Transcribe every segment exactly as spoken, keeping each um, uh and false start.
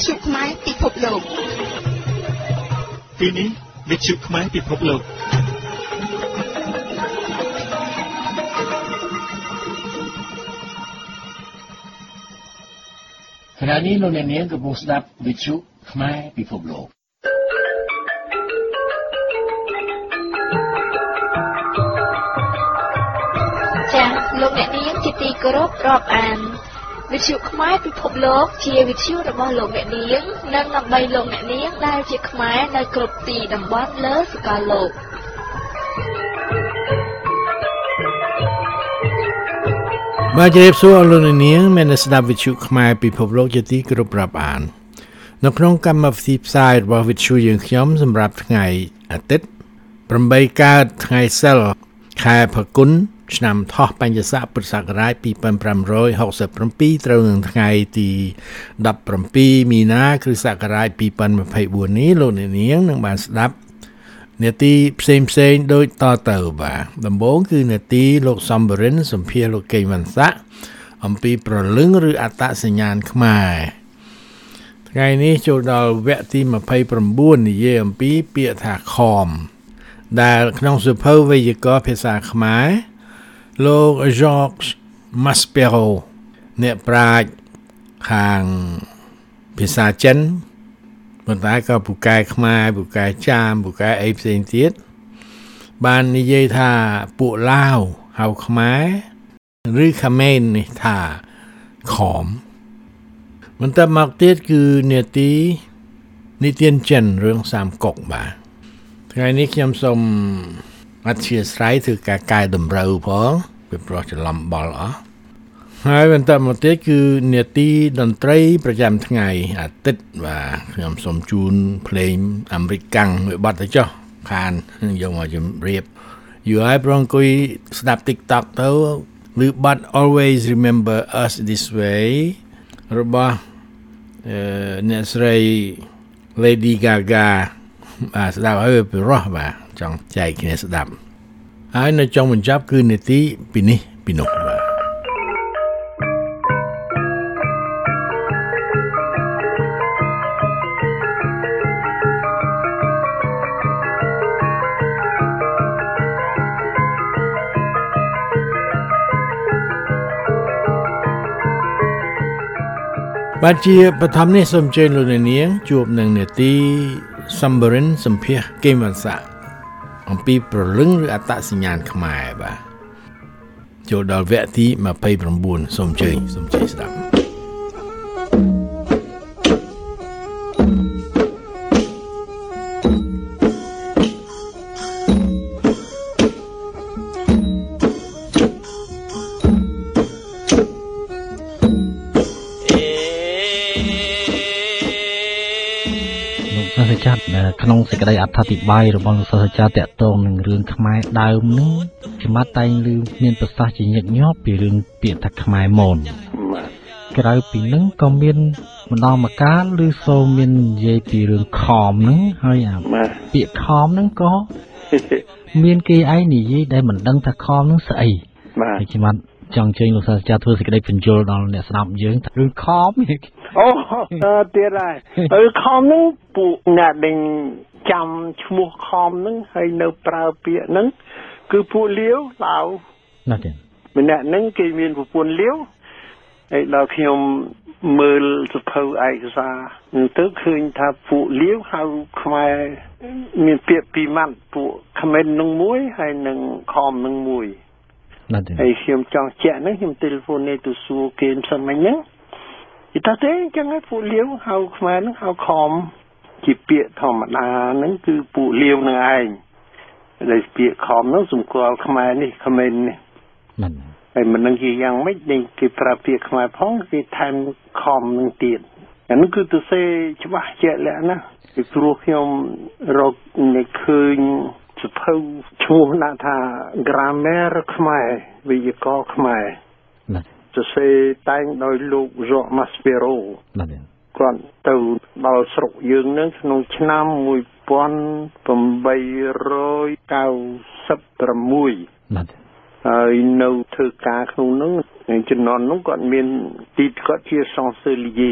ชุไม้ปิภพโลกปีนี้วิชุไม้ปิภพโลกขณะนี้เราในนี้กับผู้สดับวิชุไม้ปิภพโลกចា៎លោកអ្នកនាងជាទីគោរពរាប់អានវិទ្យុខ្មែរពិភពលោកជាវិទ្យុរបស់លោកអ្នកនាងនិងដើម្បីលោកអ្នកនាងដែលជាខ្មែរនៅគ្រប់ទីតំបន់លើសកលលោកបាទជម្រាបសួរលោកអ្នកនាងមានស្ដាប់វិទ្យុខ្មែរពិភពលោកជាទីគោរពរាប់អាននៅក្នុងកម្មវិធីផ្សាយរបស់វិទ្យុយើងខ្ញុំសម្រាប់ថ្ងៃអាទិត្យប្រាំបីកើតថ្ងៃសិលខែផល្គុនឆ្នាំថោះបញ្ញស័កពុទ្ធសករាជពីរពាន់ប្រាំរយហកសិប៧ត្រូវនឹងថ្ងៃទីដប់ប្រាំពីរមីនាគ្រិស្តសករាជពីរពាន់ម្ភៃបួននេះលោកអ្នកនាងនឹងបានស្ដាប់នាទីផ្សេងផ្សេងដូចតទៅបាទដំបូងគឺនាទីលោកសំបរិនសម្ភាសលោកកេងវណ្ណស័កអំពីប្រលឹងឬអត្តសញ្ញាណខ្មែរថ្ងៃនេះចូលដល់វគ្គទីម្ភៃប្រាំបួននិយាយអំពីពាក្យថាខមដែលក្នុងសៀវភៅវេយ្យាករណ៍ភាសាខ្មែរលោក Georges Maspero អ្នកប្រាជ្ញខាងភាសាចិនប៉ុន្តែក៏ពូកែខ្មែរពូកែចាមពូកែអីផ្សេងទៀតបាននិយាយថាពួកឡាវហៅខ្មែរឬខមេននេះថាខមបន្តមកទៀតគឺនាទីនិទានចិនរឿងសាមកុកបាទថ្ងៃនេះខ្ញុំសូមអធិស្ឋានធ្វើការកែតម្រូវផងពីព្រោះច្រឡំបល់អស់ហើយបន្តមកទៀតគឺនាទីតន្ត្រីប្រចាំថ្ងៃអាទិត្យបាទខ្ញុំសូមជូនភ្លេងអាមេរិកកាំងមួយបទទៅចុះខានយកមកជម្រាបយូរហើយប្រងអង្គុយស្ដាប់ TikTok ទៅឬបាត់ Always Remember Us This Way របស់អឺអ្នកស្រី Lady Gaga បាទស្ដាប់ហើយពិរោះបាទចង់ចែកគ្នាស្ដាប់ហើយនៅចុងបញ្ចប់គឺនាទីពីនេះពីនោះបាទបាទជាបឋមនេះសូមអញ្ជើញលោកអ្នកនាងជួបនឹងនាទីសំបរិនសម្ភាសកេងវណ្ណស័កអំពីប្រលឹងឬអត្តសញ្ញាណខ្មែរបាទចូលដល់វគ្គទីម្ភៃប្រាំបួនសូមអញ្ជើញសូមជ័យស្ដាប់ចាត់ក្នុងសេចក្តីអត្ថាធិប្បាយរបស់លោកសាស្ត្រាចារ្យតាក់ទងនឹងរឿងខ្មែរដើមនឹងខ្ញុំតែងឮមានប្រសាសន៍ជាញឹកញាប់ពីរឿងពាក្យថាខ្មែរមនក្រៅពីនឹងក៏មានម្ដងម្កាលឬសូមមាននិយាយពីរឿងខមហ្នឹងហើយអាពាក្យខមហ្នឹងក៏មានគេឯងនិយាយដែលមិនដឹងថាខមហ្នឹងស្អីបាទខ្ញុំចង់ជើញលោកសាស្ត្រាចារ្យធ្វើសេចក្តីបញ្យល់ដល់អ្នកស្ដាប់យើងថារឿងខមអូទៀតហើយហើយខំហ្នឹងពួកអ្នកដែលចាំឈ្មោះខំហ្នឹងហើយនៅប្រើពាក្យហ្នឹងគឺពួកលាវឡាវណាស់ទេម្នាក់ហ្នឹងគេមានប្រពន្ធលាវហើយដល់ខ្ញុំមើលសភៅឯកសារទៅឃើញថាពួកលាវហៅខ្មែរមានពាក្យពីរម៉ាត់ពួកខមេននឹងមួយហើយនឹងខំនឹងមួយណាស់ទេហើយខ្ញុំចង់ជាក់ហ្នឹងខ្ញុំទូរស័ព្ទនេះទៅសួរគេមិនសិនមិញហ្នឹងយីតាទេអញ្ចឹងហើយពួកលាវហៅខ្មែរហ្នឹងហៅខំជាពាក្យធម្មតាហ្នឹងគឺពួកលាវនឹងឯងដែលពាក្យខំហ្នឹងសម្គាល់ខ្មែរនេះខមេននេះមិនហើយមិននឹងជាយ៉ាងម៉េចដែលគេប្រើពាក្យខ្មែរផងគេថែមខំនឹងទៀតអានោះគឺទៅសេច្បាស់ជាក់លាក់ណាពីព្រោះខ្ញុំរកនៅឃើញសភៅឈ្មោះណាថា Grammar ខ្មែរវេយ្យាករណ៍ខ្មែរណាសរសេរតែងដោយលោក Georges Maspero ណាគាត់ទៅដល់ស្រុកយើងនឹងក្នុងឆ្នាំមួយពាន់ប្រាំបីរយកៅសិបប្រាំមួយណាហើយនៅធ្វើការក្នុងនោះជំនាន់នោះគាត់មានទីគាត់ជា Chancelier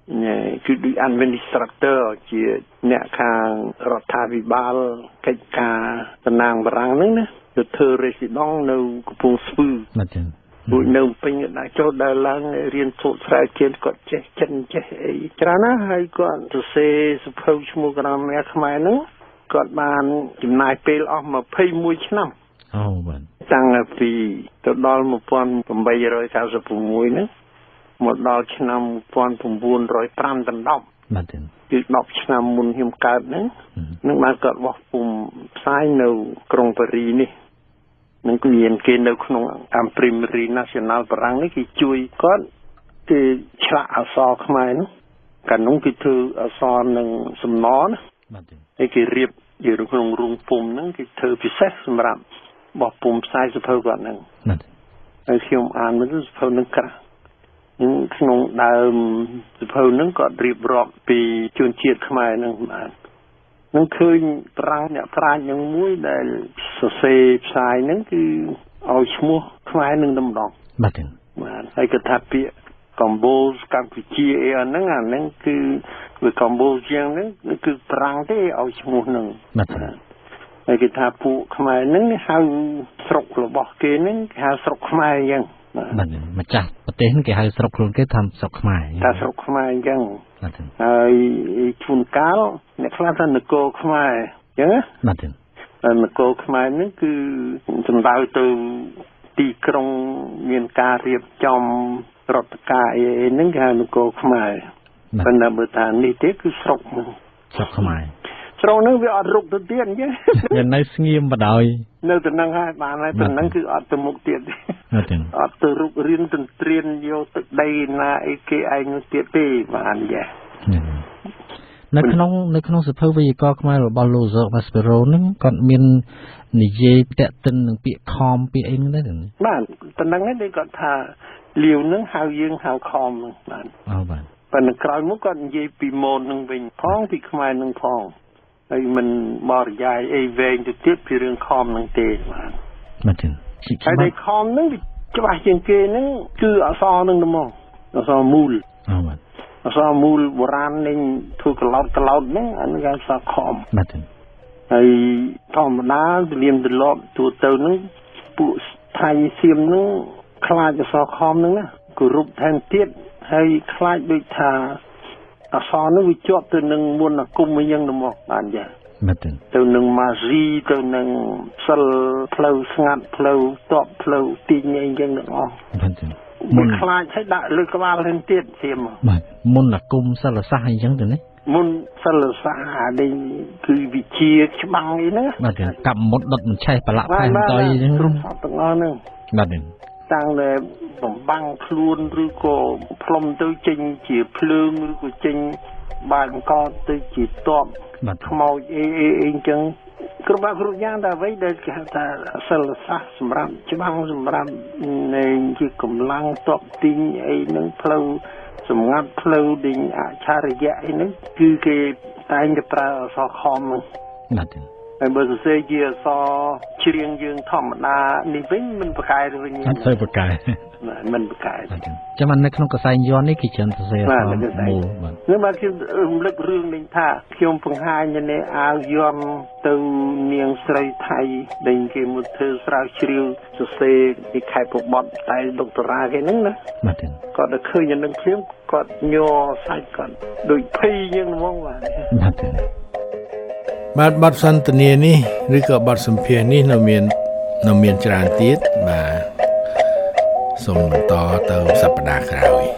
គឺដូច administrator ជាអ្នកខាងរដ្ឋាភិបាលកិច្ចការតំណាងបារាំងហ្នឹងណាទៅធ្វើ resident នៅកំពង់ស្ពឺបាទចឹងពួកនៅពេញដាក់ចូលដល់ឡើងរៀនសូត្រស្រាវជ្រាវគាត់ចេះចិនចេះអីច្រើនណាស់ហើយគាត់សរសេរសភៅឈ្មោះក្រាមខ្មែរខ្មែរហ្នឹងគាត់បានចំណាយពេលអស់ម្ភៃមួយឆ្នាំអូបាទតាំងពីទៅដល់một nghìn tám trăm chín mươi sáuហ្នឹងមកដល់ឆ្នាំmột nghìn chín trăm lẻ nămដណ្ដប់បាទចឹងគឺដប់ឆ្នាំមុនខ្ញុំកើតហ្នឹងនឹងបានគាត់បោះពុំផ្សាយនៅក្រុងប៉ារីនេះនឹងមានគេនៅក្នុង Imprimerie Nationale បារាំងនេះគេជួយគាត់គេឆ្លាក់អក្សរខ្មែរនោះកាលនោះគេធ្វើអក្សរនឹងសំណណាបាទចឹងហើយគេរៀបនៅក្នុងរោងពុម្ពហ្នឹងគេធ្វើពិសេសសម្រាប់បោះពុម្ពផ្សាយសភៅគាត់ហ្នឹងបាទហើយខ្ញុំអានមើលសភៅហ្នឹងក្រាស់នឹងក្នុងដើមសភៅហ្នឹងគាត់រៀបរាប់ពីជនជាតិខ្មែរហ្នឹងបាទនឹងឃើញប្រាជ្ញអ្នកប្រាជ្ញនឹងមួយដែលសរសេរផ្សាយហ្នឹងគឺឲ្យឈ្មោះខ្មែរនឹងតែម្ដងបាទចឹងបាទហើយគាត់ថាពាក្យកម្ពុជាកម្ពុជាអីអាហ្នឹងអាហ្នឹងគឺវាកម្ពុជាជាងហ្នឹងគឺប្រាំងទេឲ្យឈ្មោះហ្នឹងបាទហើយគេថាពួកខ្មែរហ្នឹងហៅស្រុករបស់គេហ្នឹងគេហៅស្រុកខ្មែរអញ្ចឹងបាទម្ចាស់ប្រទេសហ្នឹងគេហៅស្រុកខ្លួនគេថាស្រុកខ្មែរថាស្រុកខ្មែរអញ្ចឹងបាទហើយជួនកាលអ្នកខ្លះថានគរខ្មែរអញ្ចឹងបាទហើយនគរខ្មែរហ្នឹងគឺសំដៅទៅទីក្រុងមានការរៀបចំរដ្ឋការអីហ្នឹងគេហៅនគរខ្មែរប៉ុន្តែបើថានេះទេគឺស្រុកហ្នឹងស្រុកខ្មែរស្រុកហ្នឹងវាអត់រុកទៅទៀតអញ្ចឹងវានៅស្ងៀមបដ ாய் នៅទៅហ្នឹងហើយបានហើយប៉ុណ្ណឹងគឺអត់ទៅមុខទៀតទេអត់ទៅរុករៀនទន្ទ្រានយកទឹកដីណាអីគេឯងនោះទៀតទេបានយ៉ានៅក្នុងនៅក្នុងសភៅវេយ្យាករណ៍ខ្មែររបស់លោក Jacques Maspero ហ្នឹងគាត់មាននិយាយតាក់ទិននឹងពាក្យខំពាក្យអីហ្នឹងដែរបាទប៉ុណ្ណឹងទេគាត់ថាលាវហ្នឹងហៅយើងហៅខំហ្នឹងបាទអូបាទប៉ុន្តែក្រោយមកគាត់និយាយពីម៉ូនហ្នឹងវិញផងពីខ្មែរហ្នឹងផងហើយមិនបរិយាយអីវែងទៅទៀតពីរឿងខំហ្នឹងទេបាទបាទចឹងហើយតែខំហ្នឹងច្បាស់ជាងគេហ្នឹងគឺអក្សរហ្នឹងទៅមកអក្សរមូលអូបាទអក្សរមូលបុរាណនេះធ្វើក្លោតក្លោតហ្នឹងអានេះគេអក្សរខំបាទចឹងហើយធម្មតាទលាមទលាប់ទូទៅហ្នឹងពួកថៃសៀមហ្នឹងខ្លាចអក្សរខំហ្នឹងណាគោរពថែមទៀតហើយខ្លាចដូចថាអក្សរនោះវាជាប់ទៅនឹងមន្តអាគមអញ្ចឹងទៅមកបានចាបាទទៅនឹងម៉ាស៊ីទៅនឹងសិលផ្លូវស្ងាត់ផ្លូវតបផ្លូវទីងអីចឹងទាំងអស់បាទមុនខ្លាចឲ្យដាក់លើក្បាលហ្នឹងទៀតសៀមបាទមន្តអាគមសិលសាស្ត្រអីចឹងទៅនេះមុនសិលសាស្ត្រអានេះគឺវិជាច្បាំងអីហ្នឹងបាទកាប់មុតដុតមិនឆេះប្រឡាក់ផែនតយអញ្ចឹងគ្រប់សពទាំងអស់ហ្នឹងបាទតាំងតែបំបាំងខ្លួនឬក៏ផ្លុំទៅចេញជាភ្លើងឬក៏ចេញបាល់កោទៅជាតបខ្មោចអីអីអញ្ចឹងគ្រប់បាក់គ្រប់យ៉ាងតែអ្វីដែលគេហៅថាសិលសាស្ត្រសម្រាប់ច្បាំងសម្រាប់នៃជាកម្លាំងតបទីងអីហ្នឹងផ្លូវសម្ងាត់ផ្លូវដេញអច្ឆរិយៈអីហ្នឹងគឺគេតែងតែប្រើអក្សរខំហ្នឹងបាទហើយបើសរសេរជាអក្សរច្រៀងយើងធម្មតានេះវិញមិនប្រកែទៅវិញអត់ទៅប្រកែមិនប្រកែចាំនៅក្នុងកសែងយ័ន្តនេះគេច្រើនសរសេរអក្សរមូលបាទខ្ញុំបាទខ្ញុំរំលឹករឿងនេះថាខ្ញុំបង្ហាញនៅអាវយ័ន្តទៅនាងស្រីថៃដែលគេមកធ្វើស្រាវជ្រាវសរសេរពីខេត្តប្របត្តិតែដុកទ័រគេហ្នឹងណាបាទគាត់ទៅឃើញនឹងភ្លាមគាត់ញ័រសាច់គាត់ដូចភ័យយ៉ាងហ្មងបាទបាទបាទបទសន្ទនានេះឬក៏បទសម្ភាសន៍នេះនៅមាននៅមានច្រើនទៀតបាទសូមបន្តទៅសប្តាហ៍ក្រោយ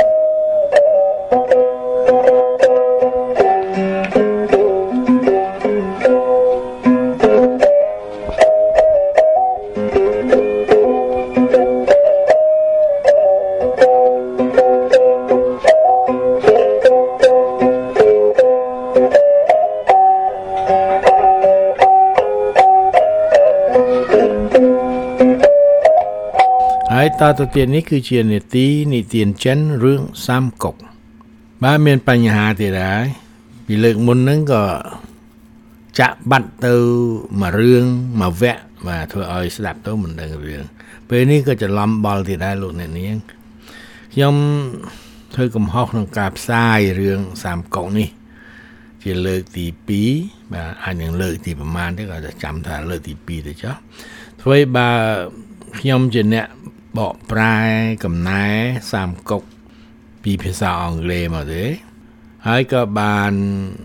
ហើយតទៅទៀតនេះគឺជានីតិនិទានចិនរឿងសាមកុកបាទមានបញ្ហាទៀតដែរពីលើកមុនហ្នឹងក៏ចាក់បាត់ទៅមួយរឿងមួយវគ្គបាទធ្វើឲ្យស្ដាប់ទៅមិនដឹងរឿងពេលនេះក៏ច្រឡំបល់ទៀតដែរលោកអ្នកនាងខ្ញុំធ្វើកំហុសក្នុងការផ្សាយរឿងសាមកុកនេះជាលើកទីពីរបាទអាចនឹងលើកទីប្រមាណទេក៏ចាំថាលើកទីពីរទៅចុះធ្វើឲ្យបើខ្ញុំជាអ្នកបកប្រែកំណែសាមកុកពីភាសាអង់គ្លេសមកទេហើយក៏បាន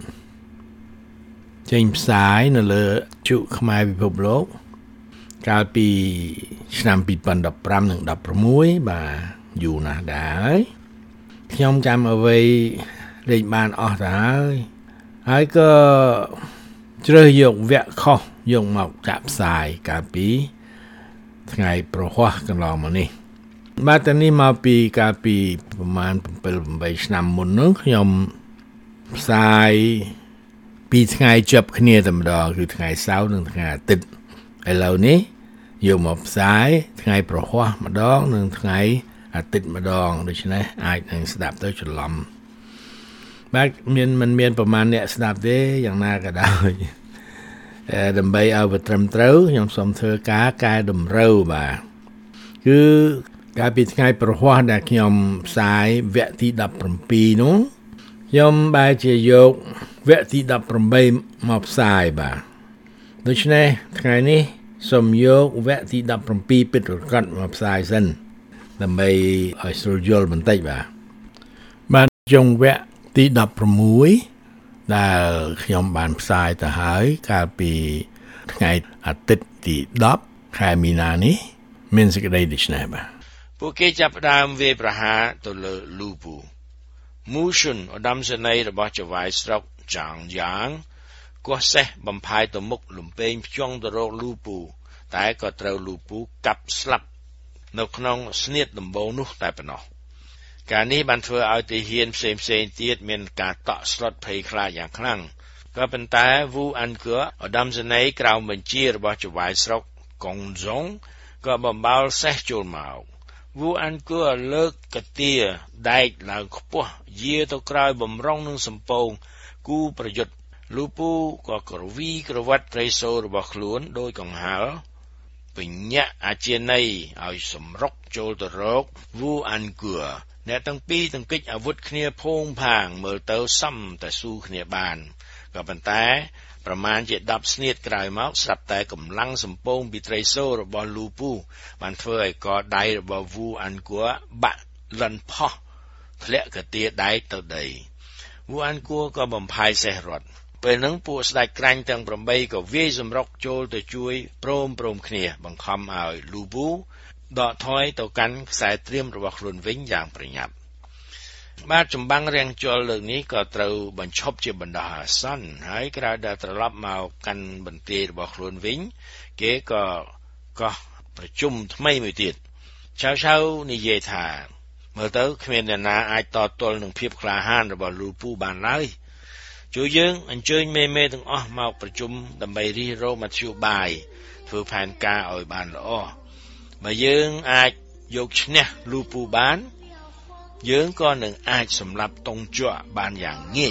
ចេញផ្សាយនៅលើជុខ្មែរពិភពលោកកាលពីឆ្នាំពីរពាន់ដប់ប្រាំនិងដប់ប្រាំមួយបាទយូរណាស់ដែរខ្ញុំចាំអ្វីលេខបានអស់ទៅហើយហើយក៏ជ្រើសយកវគ្គខុសយកមកចាក់ផ្សាយកាលពីថ្ងៃប្រហ័សកន្លងមកនេះបាទតនេះមកពីកាលពីប្រហែលbảy támឆ្នាំមុននោះខ្ញុំផ្សាយពីថ្ងៃជាប់គ្នាតែម្ដងគឺថ្ងៃសៅរ៍និងថ្ងៃអាទិត្យឥឡូវនេះយកមកផ្សាយថ្ងៃប្រហ័សម្ដងនិងថ្ងៃអាទិត្យម្ដងដូច្នេះអាចនឹងស្ដាប់ទៅច្រឡំបាទមានមិនមានប្រមាណអ្នកស្ដាប់ទេយ៉ាងណាក៏ដោយដើម្បីឲ្យវាត្រឹមត្រូវខ្ញុំសូមធ្វើការកែតម្រូវបាទគឺកាលពីថ្ងៃប្រហ័សដែលខ្ញុំផ្សាយវគ្គទីដប់ប្រាំពីរនោះខ្ញុំបែរជាយកវគ្គទីដប់ប្រាំបីមកផ្សាយបាទដូច្នេះថ្ងៃនេះសូមយកវគ្គទីដប់ប្រាំពីរពិតប្រាកដមកផ្សាយសិនដើម្បីឲ្យស្រួលយល់បន្តិចបាទបាទចុងវគ្គទីដប់ប្រាំមួយដែលខ្ញុំបានផ្សាយទៅហើយកាលពីថ្ងៃអាទិត្យទីដប់ខែមីនានេះមានសេចក្តីដូចនេះបាទពួកគេចាប់ផ្ដើមវាយប្រហារទៅលើលូពូមូស៊ុនឧត្តមសេនីយ៍របស់ចៅហ្វាយស្រុកចាងយ៉ាងគោះសេះបំផាយទៅមុខលំពេងភ្ជង់ទៅរកលូពូតែក៏ត្រូវលូពូកាប់ស្លាប់នៅក្នុងស្នៀតដំបូងនោះតែប៉ុណ្ណោះការនេះបានធ្វើឲ្យទាហានផ្សេងផ្សេងទៀតមានការតក់ស្លុតភ័យខ្លាចយ៉ាងខ្លាំងក៏ប៉ុន្តែវូអានគួរឧត្តមសេនីយ៍ក្រៅបញ្ជារបស់ចៅហ្វាយស្រុកកុងសុងក៏បំបោលសេះចូលមកវូអានគួរលើកកាទាដែកឡើងខ្ពស់យាទៅក្រោយបំរុងនឹងសំពងគូប្រយុទ្ធលូពូក៏ក្រវីក្រវ៉ាត់ត្រីសូរបស់ខ្លួនដោយកង្ហាល់បញ្ញាក់អាជាណីឲ្យសម្រុកចូលទៅរកវូអានគួរអ្នកទាំងពីរទាំងកិច្ចអាវុធគ្នាភងផាងមើលទៅសមតែស៊ូគ្នាបានក៏ប៉ុន្តែប្រមាណជាដប់ស្នៀតក្រោយមកស្រាប់តែកម្លាំងសម្ពងពីត្រីសូរបស់លូពូបានធ្វើឲ្យកដៃរបស់វូអានគួរបាក់លិនផោះធ្លាក់កាទាដែកទៅដីវូអានគួរក៏បំផាយសេះរត់ពេលហ្នឹងពួកស្ដេចក្រាញ់ទាំងប្រាំបីក៏វាយសម្រុកចូលទៅជួយព្រមព្រមគ្នាបង្ខំឲ្យលូពូដកថយទៅកាន់ខ្សែត្រៀមរបស់ខ្លួនវិញយ៉ាងប្រញាប់បាទចម្បាំងរាំងជលលើកនេះក៏ត្រូវបញ្ឈប់ជាបណ្ដោះអាសន្នហើយក្រោយដែលត្រឡប់មកកាន់បន្ទាយរបស់ខ្លួនវិញគេក៏កោះប្រជុំថ្មីមួយទៀតឆៅឆៅនិយាយថាមើលទៅគ្មានអ្នកណាអាចតទល់នឹងភាពក្លាហានរបស់លូពូបានឡើយជួយយើងអញ្ជើញមេមេទាំងអស់មកប្រជុំដើម្បីរិះរោមធ្យោបាយធ្វើផែនការឲ្យបានល្អបើយើងអាចយកឈ្នះលូពូបានយើងក៏នឹងអាចសម្លាប់តុងជក់បានយ៉ាងងាយ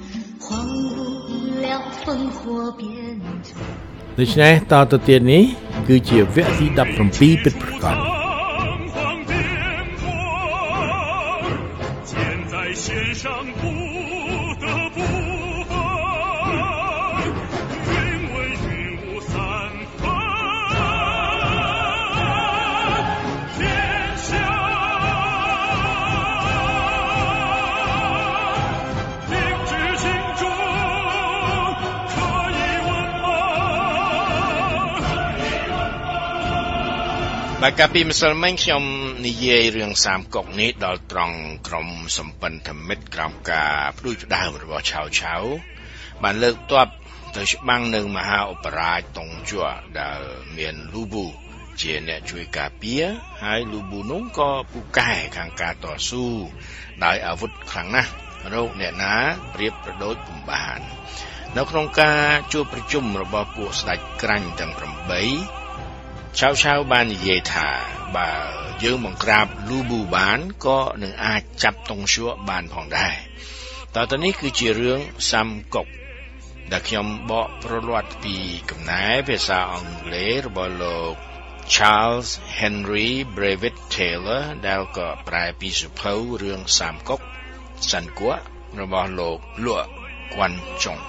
ដូច្នេះតទៅទៀតនេះគឺជាវគ្គទីដប់ប្រាំពីរពិតប្រាកដបាទកាលពីម្សិលមិញខ្ញុំនិយាយរឿងសាមកុកនេះដល់ត្រង់ក្រុមសម្ព័ន្ធមិត្តក្រោមការផ្ដួចផ្ដើមរបស់ឆៅឆៅបានលើកទ័ពទៅច្បាំងនឹងមហាឧបរាជតុងជ័រដែលមានលូប៊ូជាអ្នកជួយការពារហើយលូប៊ូនោះក៏ពូកែខាងការតស៊ូដោយអាវុធខ្លាំងណាស់រោគអ្នកណាប្រៀបប្រដូចពុំបាននៅក្នុងការជួបប្រជុំរបស់ពួកស្ដេចក្រាញ់ទាំងប្រាំបីឆៅឆៅបាននិយាយថាបើយើងបង្ក្រាបលូប៊ូបានក៏នឹងអាចចាប់តុងជ័របានផងដែរតើតើនេះគឺជារឿងសាមកុកដែលខ្ញុំបកប្រវត្តិពីកំណែភាសាអង់គ្លេសរបស់លោក Charles Henry Brevet Taylor ដែលក៏ប្រែពីសៀវភៅរឿងសាមកុកសាន់គួរបស់លោកលក់គួនចុង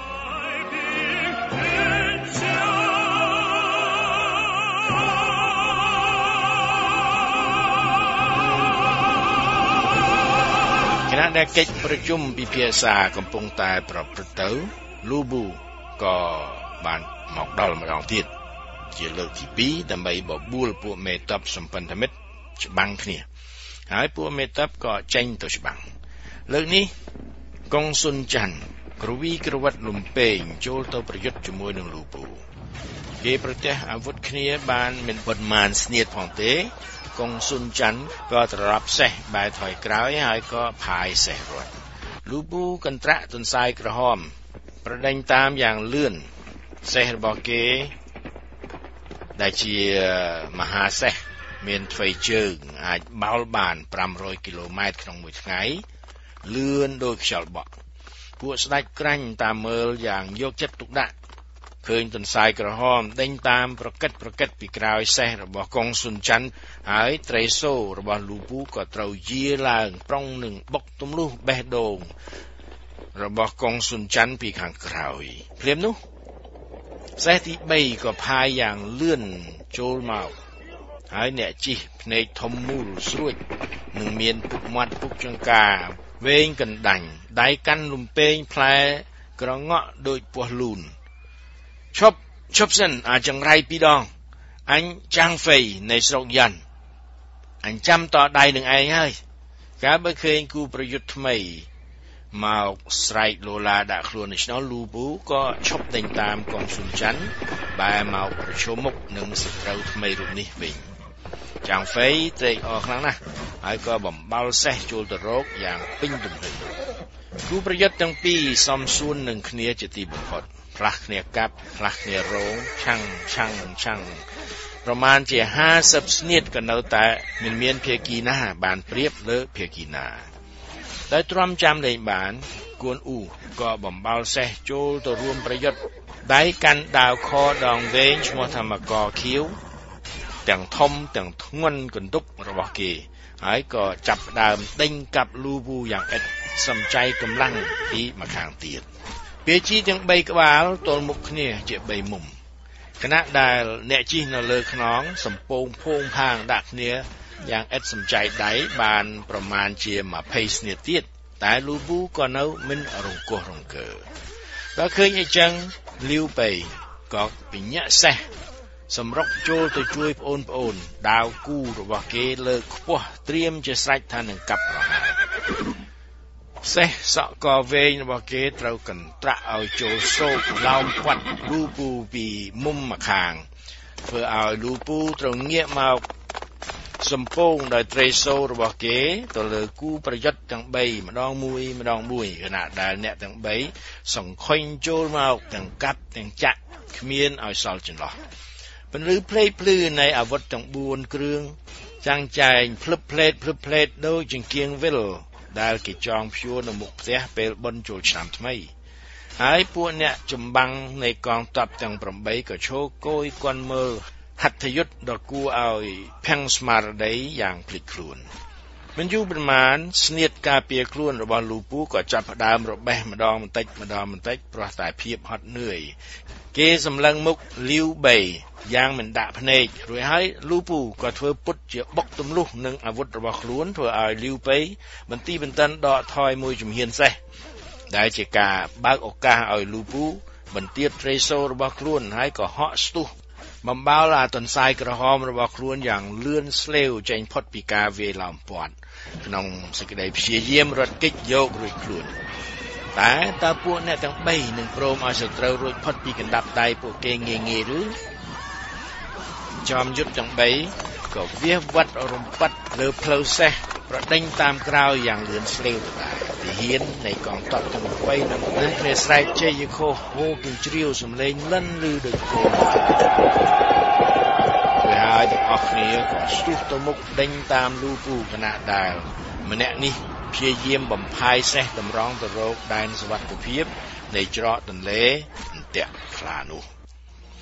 ខណៈដែលកិច្ចប្រជុំពិភាក្សាកំពុងតែប្រព្រឹត្តទៅលូប៊ូក៏បានមកដល់ម្ដងទៀតជាលើកទីពីរដើម្បីបបួលពួកមេតបសម្ព័ន្ធមិត្តច្បាំងគ្នាហើយពួកមេតបក៏ចេញទៅច្បាំងលើកនេះកុងស៊ុនចាន់ក្រវីក្រវ៉ាត់លំពេងចូលទៅប្រយុទ្ធជាមួយនឹងលូប៊ូគេប្រទះអាវុធគ្នាបានមិនប៉ុន្មានស្នៀតផងទេកុងស៊ុនចាន់ក៏ត្រឡប់សេះបែរថយក្រោយហើយក៏ផាយសេះរត់លូប៊ូកន្ត្រាក់ទន្សាយក្រហមប្រដេញតាមយ៉ាងលឿនសេះរបស់គេដែលជាមហាសេះមានទ្វេជើងអាចបោលបានប្រាំរយគីឡូម៉ែត្រក្នុងមួយថ្ងៃលឿនដូចខ្យល់បក់ពួកស្ដេចក្រាញ់តាមមើលយ៉ាងយកចិត្តទុកដាក់ឃើញទន្សាយក្រហមដេញតាមប្រកិតប្រកិតពីក្រោយសេះរបស់កុងស៊ុនចាន់ហើយត្រីសូរបស់លូប៊ូក៏ត្រូវយាឡើងប្រុងនឹងបុកទម្លុះបេះដូងរបស់កុងស៊ុនចាន់ពីខាងក្រោយភ្លាមនោះសេះទីបីក៏ផាយយ៉ាងលឿនចូលមកហើយអ្នកជិះភ្នែកធំមូលស្រួចនឹងមានពុកមាត់ពុកចង្កាវែងកណ្ដាញ់ដៃកាន់លំពេងផ្លែក្រងក់ដូចពស់លូនឈប់ឈប់សិនអាចង្រៃពីរដងអញចាងហ្វេនៃស្រុកយ៉ាន់អញចាំតដៃនឹងឯងហើយកាលបើឃើញគូប្រយុទ្ធថ្មីមកស្រែកលូឡាដាក់ខ្លួននៅឆ្នោលូប៊ូក៏ឈប់ដេញតាមកុងស៊ុនចាន់បែរមកប្រជុំមុខនឹងសត្រូវថ្មីរូបនេះវិញចាងហ្វេត្រេកអរខ្លាំងណាស់ហើយក៏បំបល់សេះចូលទៅរកយ៉ាងពេញទំហឹងគូប្រយុទ្ធទាំងពីរសំសួននឹងគ្នាជាទីបំផុតផ្លាស់គ្នាកាប់ផ្លាស់គ្នារងឆាំងឆាំងឆាំងប្រមាណជាห้าสิบស្នៀតក៏នៅតែមិនមានភាគីណាបានប្រៀបលើភាគីណាតែទ្រាំចាំលេងបានគួនអ៊ូក៏បំបល់សេះចូលទៅរួមប្រយុទ្ធដៃកាន់ដាវខដងវែងឈ្មោះថាមកខៀវទាំងធំទាំងធ្ងន់កន្ទុករបស់គេហើយក៏ចាប់ផ្ដើមដេញកាប់លូប៊ូយ៉ាងឥតសំចៃកម្លាំងពីម្ខាងទៀតពាជីទាំងបីក្បាលទល់មុខគ្នាជាបីមុំខណៈដែលអ្នកជិះនៅលើខ្នងសំពងភោងផាងដាក់គ្នាយ៉ាងឥតសំចៃដៃបានប្រមាណជាยี่สิบស្នៀតទៀតតែលូប៊ូក៏នៅមិនរង្គោះរង្គើដល់ឃើញអីចឹងលាវបៃក៏បញ្ញាក់សេះសម្រុកចូលទៅជួយប្អូនប្អូនដាវគូរបស់គេលើកខ្ពស់ត្រៀមជាស្រេចថានឹងកាប់ប្រហារសេះសក់កវែងរបស់គេត្រូវកន្ត្រាក់ឲ្យចូលសូកឡោមពាត់លូពូពីមុំម្ខាងធ្វើឲ្យលូពូត្រូវងាកមកសំពងដោយត្រេសូរបស់គេទៅលើគូប្រយុទ្ធទាំងបីម្ដងមួយម្ដងមួយខណៈដែលអ្នកទាំងបីសង្ខុញចូលមកទាំងកាប់ទាំងចាក់គ្មានឲ្យសល់ចន្លោះពន្លឺភ្លេតភ្លឺនៃអាវុធទាំងបួនគ្រឿងចាំងចែងភ្លឹបភ្លេតភ្លឹបភ្លេតដូចចង្គៀងវិលដែលគេចងព្យួរនៅមុខផ្ទះពេលបុណ្យចូលឆ្នាំថ្មីហើយពួកអ្នកចម្បាំងនៃកងទ័ពទាំងប្រាំបីក៏ឈរគយគន់មើលហត្ថយុទ្ធដ៏គួរឲ្យភាំងស្មារតីយ៉ាងភ្លេចខ្លួនមិនយូរប៉ុន្មានស្នៀតការពារខ្លួនរបស់លូពូក៏ចាប់ផ្ដើមរបេះម្ដងបន្តិចម្ដងបន្តិចព្រោះតែភាពហត់នឿយគេសម្លឹងមុខលាវបីយ៉ាងមិនដាក់ភ្នែករួចហើយលូពូក៏ធ្វើពុតជាបុកទម្លុះនឹងអាវុធរបស់ខ្លួនធ្វើឲ្យលាវបីបន្ទីបន្តិនដកថយមួយជំហានសេះដែលជាការបើកឱកាសឲ្យលូពូបន្ទាបត្រេសូរបស់ខ្លួនហើយក៏ហក់ស្ទុះបំបោលអាទន្សាយក្រហមរបស់ខ្លួនយ៉ាងលឿនស្លេវចេញផុតពីការវាយឡោមព័ទ្ធក្នុងសេចក្តីព្យាយាមរត់គេចយករួចខ្លួនតែតើពួកអ្នកទាំងបីនឹងព្រមឲ្យសត្រូវរួចផុតពីកណ្ដាប់ដៃពួកគេងាយងាយឬចោមយុទ្ធទាំងបីក៏វាវត្តរំប៉ាត់លើផ្លូវសេះប្រដេញតាមក្រោយយ៉ាងលឿនស្លេវទៅដែរទាហាននៃកងទ័ពទាំងបីនឹងនឹងគ្នាស្រែកជ័យយខោហូគំជ្រាវសំឡេងលិនឮដូចគោហើយទាំងអស់គ្នាក៏ស្ទុះទៅមុខដេញតាមលូពូខណៈដែលម្នាក់នេះព្យាយាមបំផាយសេះតម្រង់ទៅរកដែនសុវត្ថិភាពនៃច្រកទន្លេអន្ទាក់ខ្លានោះ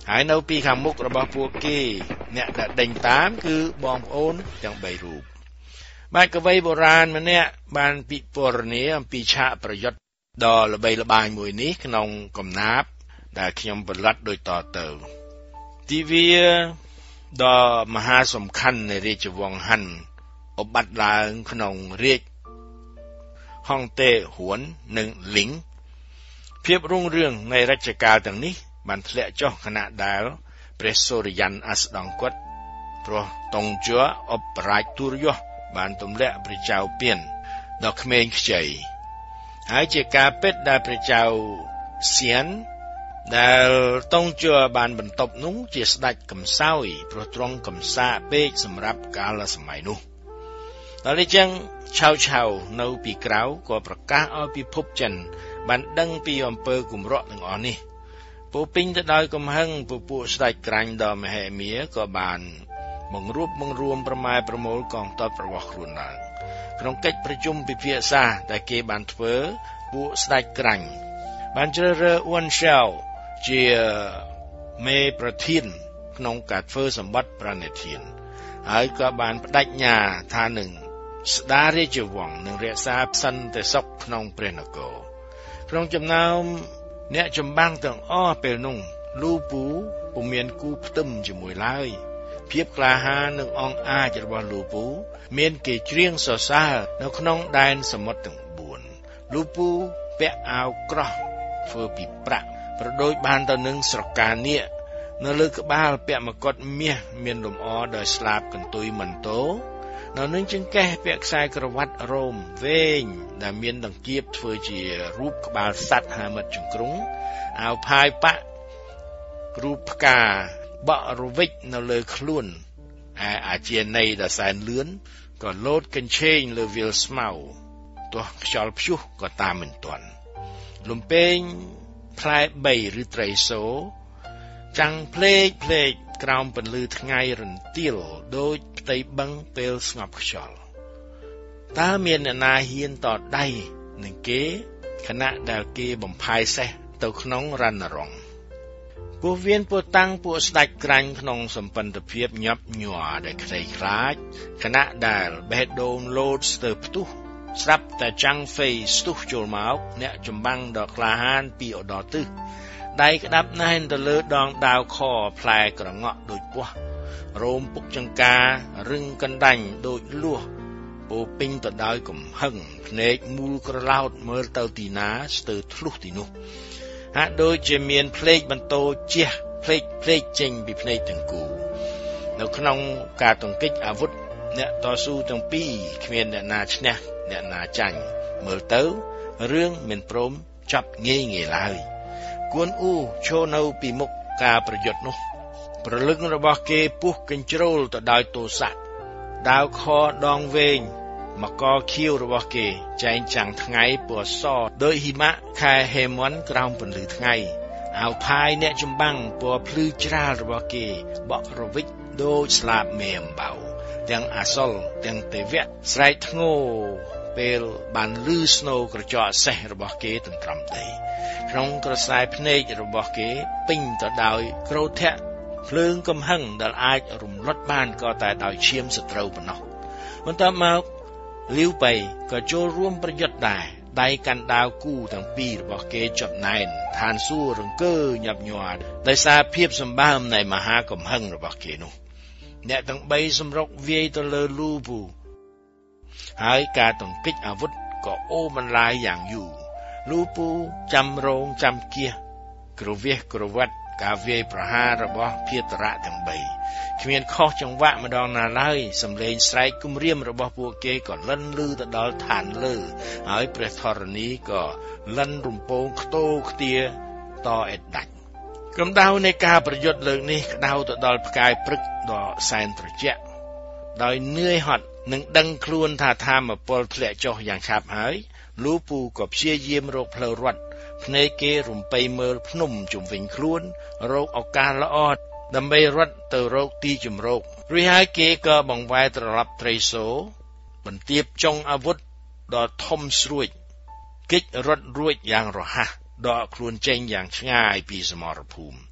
ហើយនៅពីខាងមុខរបស់ពួកគេអ្នកដែលដេញតាមគឺបងប្អូនទាំងបីរូបបានកវីបុរាណម្នាក់បានពិពណ៌នាអំពីឆាកប្រយុទ្ធដ៏ល្បីល្បាញមួយនេះក្នុងកំណាព្យដែលខ្ញុំផលិតដូចតទៅទិវាដ៏មហាសំខាន់នៃរាជវង្សហាន់ឧបត្តិឡើងក្នុងរាជហុងតេហួននិងលីងភាពរុងរឿងនៃរជ្ជកាលទាំងនេះបានធ្លាក់ចុះខណៈដែលព្រះសូរិយានអស្ដង្គតព្រោះតុងជ័រអបរាជទូរយសបានទម្លាក់ព្រះចៅពៀនដល់ក្មេងខ្ចីហើយជាការពិតដែលព្រះចៅសៀនដែលតុងជ័របានបន្ទប់នោះជាស្ដេចកំសោយព្រោះទ្រង់កំសាកពេកសម្រាប់កាលសម័យនោះដល់នេះចឹងឆៅឆៅនៅពីក្រៅក៏ប្រកាសឲ្យពិភពចិនបានដឹងពីអំពើគំរក់ទាំងអស់នេះពោពេញទៅដោយកំហឹងពពួកស្ដេចក្រាញ់ដ៏មហិមាក៏បានបង្រួបបង្រួមប្រម៉ែប្រមូលកងទ័ពរបស់ខ្លួនឡើងក្នុងកិច្ចប្រជុំពិភាក្សាដែលគេបានធ្វើពួកស្ដេចក្រាញ់បានជ្រើសរើសអ៊ុនឆៅជាមេប្រធានក្នុងការធ្វើសម្បត្តិប្រណិធានហើយក៏បានបដិញ្ញាថានឹងស្ដាររាជវង្សនិងរក្សាសន្តិសុខក្នុងព្រះនគរក្នុងចំណោមអ្នកចម្បាំងទាំងអស់ពេលនោះលូពូពុំមានគូផ្ទឹមជាមួយឡើយភាពក្លាហាននិងអង្អាចរបស់លូពូមានគេច្រៀងសរសើរនៅក្នុងដែនសមុទ្រទាំងបួនលូពូពាក់អាវក្រោះធ្វើពីប្រាក់ប្រដូចបានទៅនឹងស្រកានាគនៅលើក្បាលពាក់មកុដមាសមានលម្អដោយស្លាបកន្ទុយមន្តោនៅនឹងចង្កេះពាក់ខ្សែក្រវ៉ាត់រ៉ូមវែងដែលមានដង្កៀបធ្វើជារូបក្បាលសត្វហាមិតជង្គង់អាវផាយប៉ាក់រូបផ្កាបក់រវិចនៅលើខ្លួនឯអាជាណីដ៏សែនលឿនក៏លោតកញ្ឆេងលើវាលស្មៅទោះខ្យល់ព្យុះក៏តាមមិនទាន់លំពេងផ្លែបីឬត្រីសូចាំងភ្លេកភ្លេកក្រោមពន្លឺថ្ងៃរន្ទាលដូចផ្ទៃបឹងពេលស្ងប់ខ្យល់តើមានអ្នកណាហ៊ានតដៃនឹងគេខណៈដែលគេបំផាយសេះទៅក្នុងរណរង្សពោះវៀនពោះតាំងពួកស្ដេចក្រាញ់ក្នុងសម្បត្តិភាពញាប់ញ័រដែលខ្វៃខ្លាចខណៈដែលបេះដូងលោតស្ទើរផ្ទុះស្រាប់តែចាំងហ្វេស្ទុះចូលមកអ្នកចម្បាំងដ៏ក្លាហានពីឧត្តរទិសដៃក្តាប់ណែនទៅលើដងដាវខផ្លែក្រងក់ដូចពស់រោមពុកចង្ការឹងកណ្ដាញ់ដូចលួសពោពេញទៅដោយកំហឹងភ្នែកមូលក្រឡោតមើលទៅទីណាស្ទើរធ្លុះទីនោះហាក់ដូចជាមានភ្លេចបន្ទោជះភ្លេចភ្លេចចេញពីភ្នែកទាំងគូនៅក្នុងការទង្គិចអាវុធអ្នកតស៊ូទាំងពីរគ្មានអ្នកណាឈ្នះអ្នកណាចាញ់មើលទៅរឿងមិនព្រមចាប់ងាយងាយឡើយគួនអ៊ូឈរនៅពីមុខការប្រយុទ្ធនោះប្រលឹងរបស់គេពុះកញ្ជ្រោលទៅដោយទោសៈដាវខដងវែងមកកខៀវរបស់គេចែងចាំងថ្ងៃពណ៌សដោយหิមៈខែហេមន្ទក្រោមពន្លឺថ្ងៃអាវផាយអ្នកចម្បាំងពណ៌ភ្លឺច្រាលរបស់គេបក់រវិចដូចស្លាបមេអំបៅទាំងអាសុលទាំងទេវៈស្រែកធ្ងោពេលបានលឺស្នូរក្រចកសេះរបស់គេទន្ទ្រាំដីក្នុងក្រសែភ្នែករបស់គេពេញទៅដោយក្រោធៈភ្លើងកំហឹងដែលអាចរំលត់បានក៏តែដោយឈាមសត្រូវប៉ុណ្ណោះបន្ទាប់មកលាវបៃក៏ចូលរួមប្រយុទ្ធដែរដៃកាន់ដាវគូទាំងពីររបស់គេជាប់ណែនឋានសួគ៌រង្គើញាប់ញ័រដោយសារភាពសម្បើមនៃមហាកំហឹងរបស់គេនោះអ្នកទាំងបីសម្រុកវាយទៅលើលូពូហើយការទង្គិចអាវុធក៏អូសបន្លាយយ៉ាងយូរលូពូចាំរងចាំគៀសក្រវៀសក្រវ៉ាត់ការវាយប្រហាររបស់ភាតរៈទាំងបីគ្មានខុសចង្វាក់ម្ដងណាឡើយសំឡេងស្រែកគំរាមរបស់ពួកគេក៏លិនលឺទៅដល់ឋានលើហើយព្រះធរណីក៏លិនរំពងខ្ទោខ្ទាតអេតដាច់កម្ដៅនៃការប្រយុទ្ធលើកនេះក្តៅទៅដល់ផ្កាយព្រឹកដ៏សែនត្រជាក់ដោយនឿយហត់នឹងដឹងខ្លួនថាធម្មពលធ្លាក់ចុះយ៉ាងឆាប់ហើយលូពូក៏ព្យាយាមរកផ្លូវរត់ភ្នែកគេរំពៃមើលភ្នំជុំវិញខ្លួនរកឱកាសល្អដើម្បីរត់ទៅរកទីជម្រករួចហើយគេក៏បង្វែរត្រឡប់ត្រីសូបន្ទាបចុងអាវុធដ៏ធំស្រួចកិច្ចរត់រួចយ៉ាងរហ័សដកខ្លួនចេញយ៉ាងឆ្ងាយពីសមរភូមិ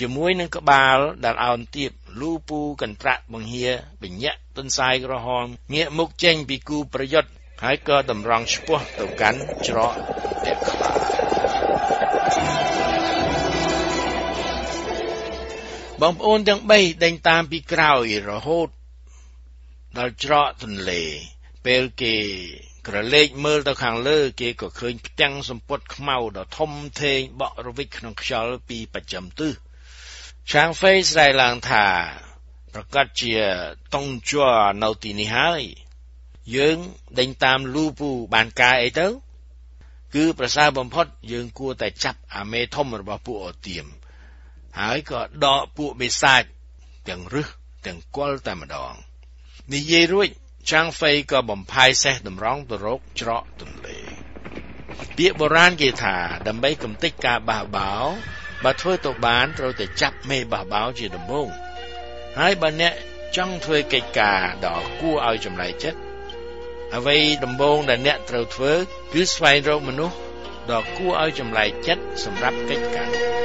ជាមួយនឹងក្បាលដែលអោនទាបលូពូកន្ត្រាក់បង្ហៀបញ្ញៈទន្សាយក្រហមងាកមុខចេញពីគូប្រយុទ្ធហើយក៏តម្រង់ឆ្ពោះទៅកាន់ច្រកពាក់ក្បាលបងប្អូនទាំងបីដេញតាមពីក្រោយរហូតដល់ច្រកទន្លេពេលគេក្រឡេកមើលទៅខាងលើគេក៏ឃើញផ្ទាំងសម្ពុតខ្មៅដ៏ធំធេងបក់រវិចក្នុងខ្យល់ពីបច្ចឹមទិសឆាងហ្វេស្រែកឡើងថាប្រកាសជាតុងជាប់នៅទីនេះហើយយើងដេញតាមលូពូបានការអីទៅគឺប្រសើរបំផុតយើងគួរតែចាប់អាមេធំរបស់ពួកអូទៀមហើយក៏ដកពួកបិសាចទាំងរឹសទាំងគល់តែម្ដងនិយាយរួចឆាងហ្វេក៏បំផាយសេះតម្រង់ទៅរកច្រកទន្លេពាក្យបុរាណគេថាដើម្បីកំទេចការបះបោរបើធ្វើទៅបានត្រូវតែចាប់មេបះបោរជាដំបូងហើយបើអ្នកចង់ធ្វើកិច្ចការដ៏គួរឲ្យចម្លែកចិត្តអ្វីដំបូងដែលអ្នកត្រូវធ្វើគឺស្វែងរកមនុស្សដ៏គួរឲ្យចម្លែកចិត្តសម្រាប់កិច្ចការ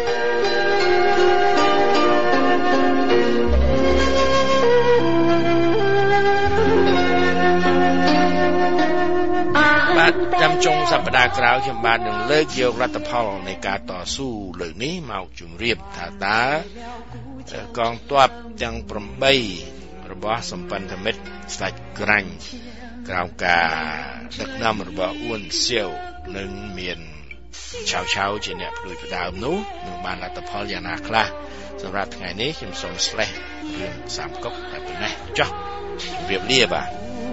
បាទចាំចុងសប្តាហ៍ក្រោយខ្ញុំបាទនឹងលើកយករដ្ឋផលនៃការតស៊ូលើកនេះមកជម្រាបថាតើកងទ័ពទាំងប្រាំបីរបស់សម្ព័ន្ធមិត្តស្ដេចក្រាញ់ក្រោមការដឹកនាំរបស់អ៊ួនសៀវនឹងមានឆាវឆាវជាអ្នកផ្ដួចផ្ដើមនោះនឹងបានលទ្ធផលយ៉ាងណាខ្លះសម្រាប់ថ្ងៃនេះខ្ញុំសូមស្លេះរឿងសាមកុកតែប៉ុណ្ណេះចុះជម្រាបលាបាទ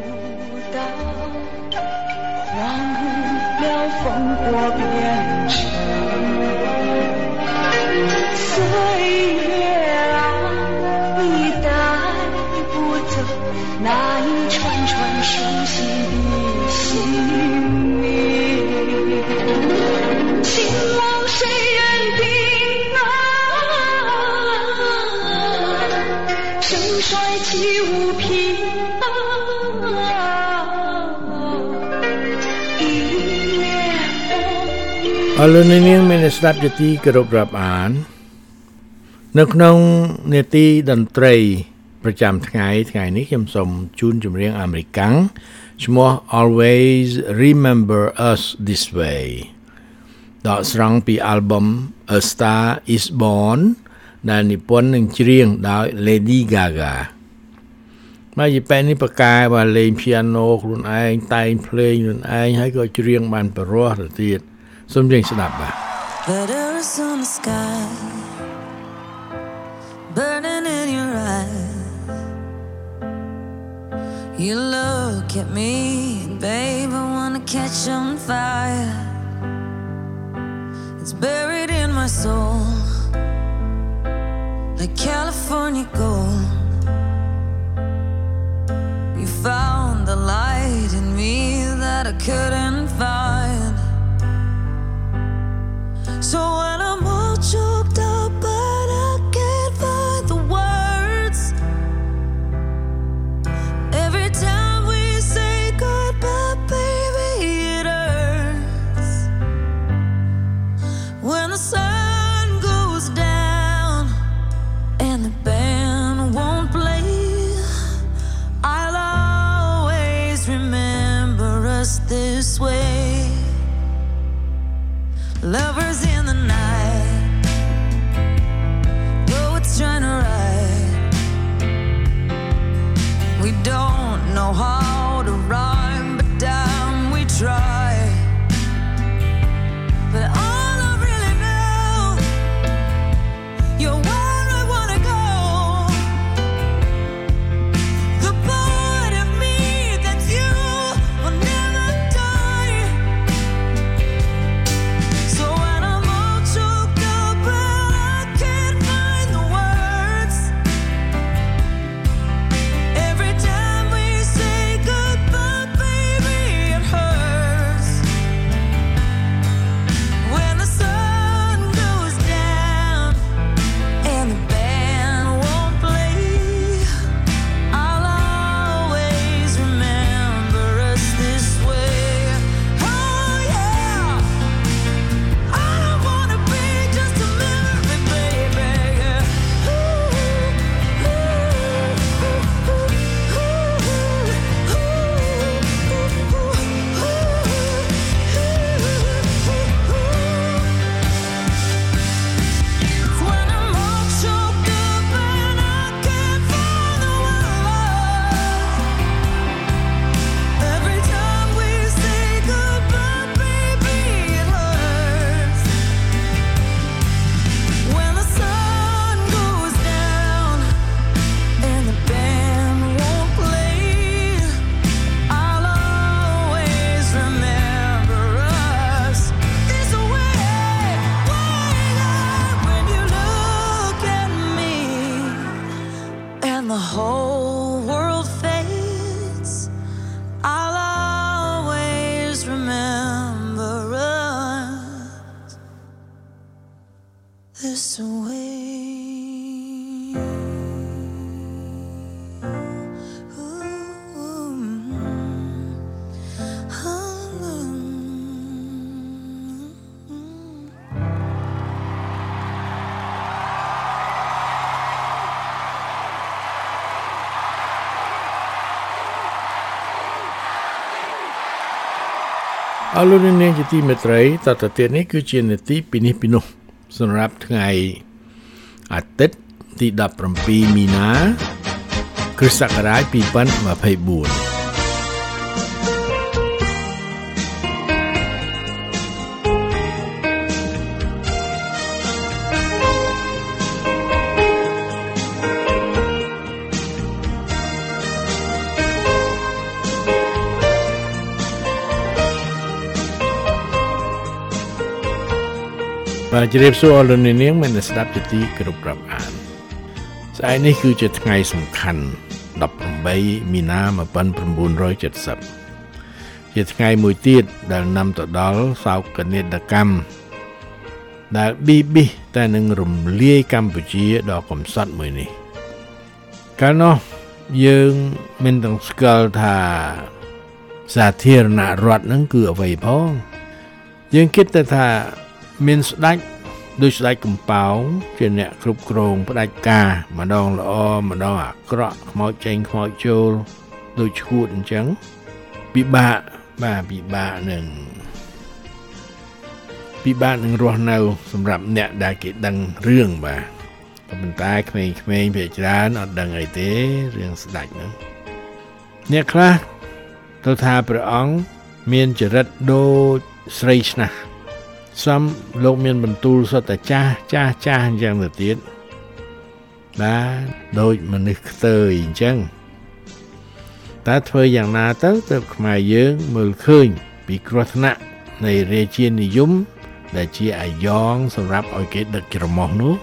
忘了风过变成岁月啊你带不走那一串串熟悉的姓名情往谁人冰啊盛衰起无凭啊អលនីនាងមានស្ដាប់ជាទីគោរពរាប់អាននៅក្នុងនេតិតន្ត្រីប្រចាំថ្ងៃថ្ងៃនេះខ្ញុំសូមជូនចម្រៀងអាមេរិកាំងឈ្មោះ Always Remember Us This Way ដកស្រង់ពី album A Star Is Born ដែលនិពន្ធនិងច្រៀងដោយ Lady Gaga មកយីពេលនេះបកែបើលេង piano ខ្លួនឯងតែងភ្លេងខ្លួនឯងហើយក៏ច្រៀងបានពិរោះទៅទៀតសូមយើងស្ដាប់បាទ Letters on the sky burning in your eyes You look at me babe I wanna catch on fire It's buried in my soul like California gold You found the light in me that I couldn't find So when I'm all choked up but I can't find the words Every time we say goodbye baby it hurts When the sun goes down and the band won't play I'll always remember us this way Lovers in the night Poets trying to write We don't know how to rhyme But damn we try But all I really know You're where I wanna go The part of me that's you will never die So when I'm all choked this away. អរលោកអ្នកជាទីមេត្រីតទៅទៀតនេះគឺជានាទីពីនេះពីនោះសម្រាប់ថ្ងៃអាទិត្យទីដប់ប្រាំពីរមីនាគ្រិស្តសករាជពីរពាន់ម្ភៃបួនបាទជម្រាបសួរលោកអ្នកនាងមានស្ដាប់ជាទីគោរពរាប់អានស្អែកនេះគឺជាថ្ងៃសំខាន់ដប់ប្រាំបីមីនា១៩៧០ជាថ្ងៃមួយទៀតដែលនាំទៅដល់សោកនាដកម្មដែលប៊ីប៊ីតែនឹងរំលាយកម្ពុជាដ៏កំសត់មួយនេះកាលនោះយើងមិនទាំងស្គាល់ថាសាធារណរដ្ឋនឹងគឺអ្វីផងយើងគិតតែថាមានស្ដេចដូចស្ដេចកំប៉ោងជាអ្នកគ្រប់គ្រងផ្ដាច់ការម្ដងល្អម្ដងអាក្រក់ខ្មោចចេញខ្មោចចូលដូចឈួតអញ្ចឹងពិបាកបាទពិបាកនឹងពិបាកនឹងរស់នៅសម្រាប់អ្នកដែលគេដឹងរឿងបាទប៉ុន្តែក្មេងៗភាគច្រើនអត់ដឹងអីទេរឿងស្ដេចហ្នឹងអ្នកខ្លះទៅថាព្រះអង្គមានចរិតដូចស្រីឆ្នះសំលោកមានបន្ទូលសុទ្ធតែចាស់ចាស់ចាស់អញ្ចឹងទៅទៀតបាទដូចមនុស្សខ្ទើយអញ្ចឹងតែធ្វើយ៉ាងណាទៅទើបខ្មែរយើងមើលឃើញពីគ្រោះថ្នាក់នៃរាជានិយមដែលជាអាយ៉ងសម្រាប់ឲ្យគេដឹកច្រមុះនោះ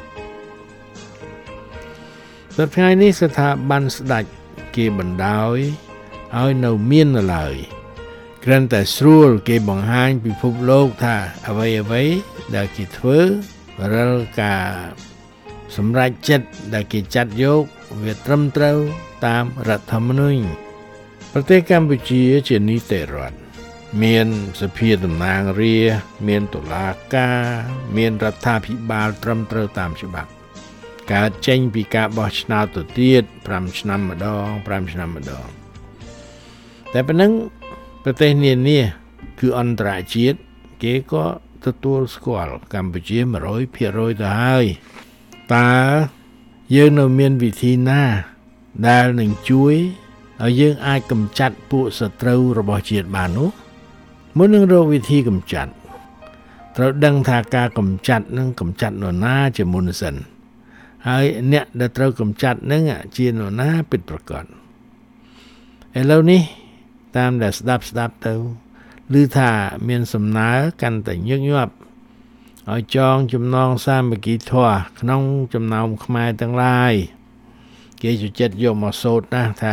តែថ្ងៃនេះស្ថាប័នស្ដេចគេបណ្ដោយឲ្យនៅមាននៅឡើយគ្រាន់តែស្រួលគេបង្ហាញពិភពលោកថាអ្វីអ្វីដែលគេធ្វើរាល់ការសម្រេចចិត្តដែលគេចាត់យកវាត្រឹមត្រូវតាមរដ្ឋធម្មនុញ្ញប្រទេសកម្ពុជាជានីតិរដ្ឋមានសភាតំណាងរាស្ត្រមានតុលាការមានរដ្ឋាភិបាលត្រឹមត្រូវតាមច្បាប់កើតចេញពីការបោះឆ្នោតទៅទៀតប្រាំឆ្នាំម្ដងប្រាំឆ្នាំម្ដងតែប៉ុណ្ណឹងប្រទេសនានាគឺអន្តរជាតិគេក៏ទទួលស្គាល់កម្ពុជា một trăm phần trăm ទៅហើយតើយើងនៅមានវិធីណាដែលនឹងជួយឲ្យយើងអាចកម្ចាត់ពួកសត្រូវរបស់ជាតិបាននោះមុននឹងរកវិធីកម្ចាត់ត្រូវដឹងថាការកម្ចាត់នឹងកម្ចាត់នរណាជាមុនសិនហើយអ្នកដែលត្រូវកម្ចាត់នឹងជានរណាពិតប្រាកដឥឡូវនេះតាមដែលស្ដាប់ស្ដាប់ទៅឮថាមានសំណើកាន់តែញឹកញាប់ឲ្យចងចំណងសាមគ្គីធម៌ក្នុងចំណោមខ្មែរទាំងឡាយគេជចិត្តយកមកសូត្រណាស់ថា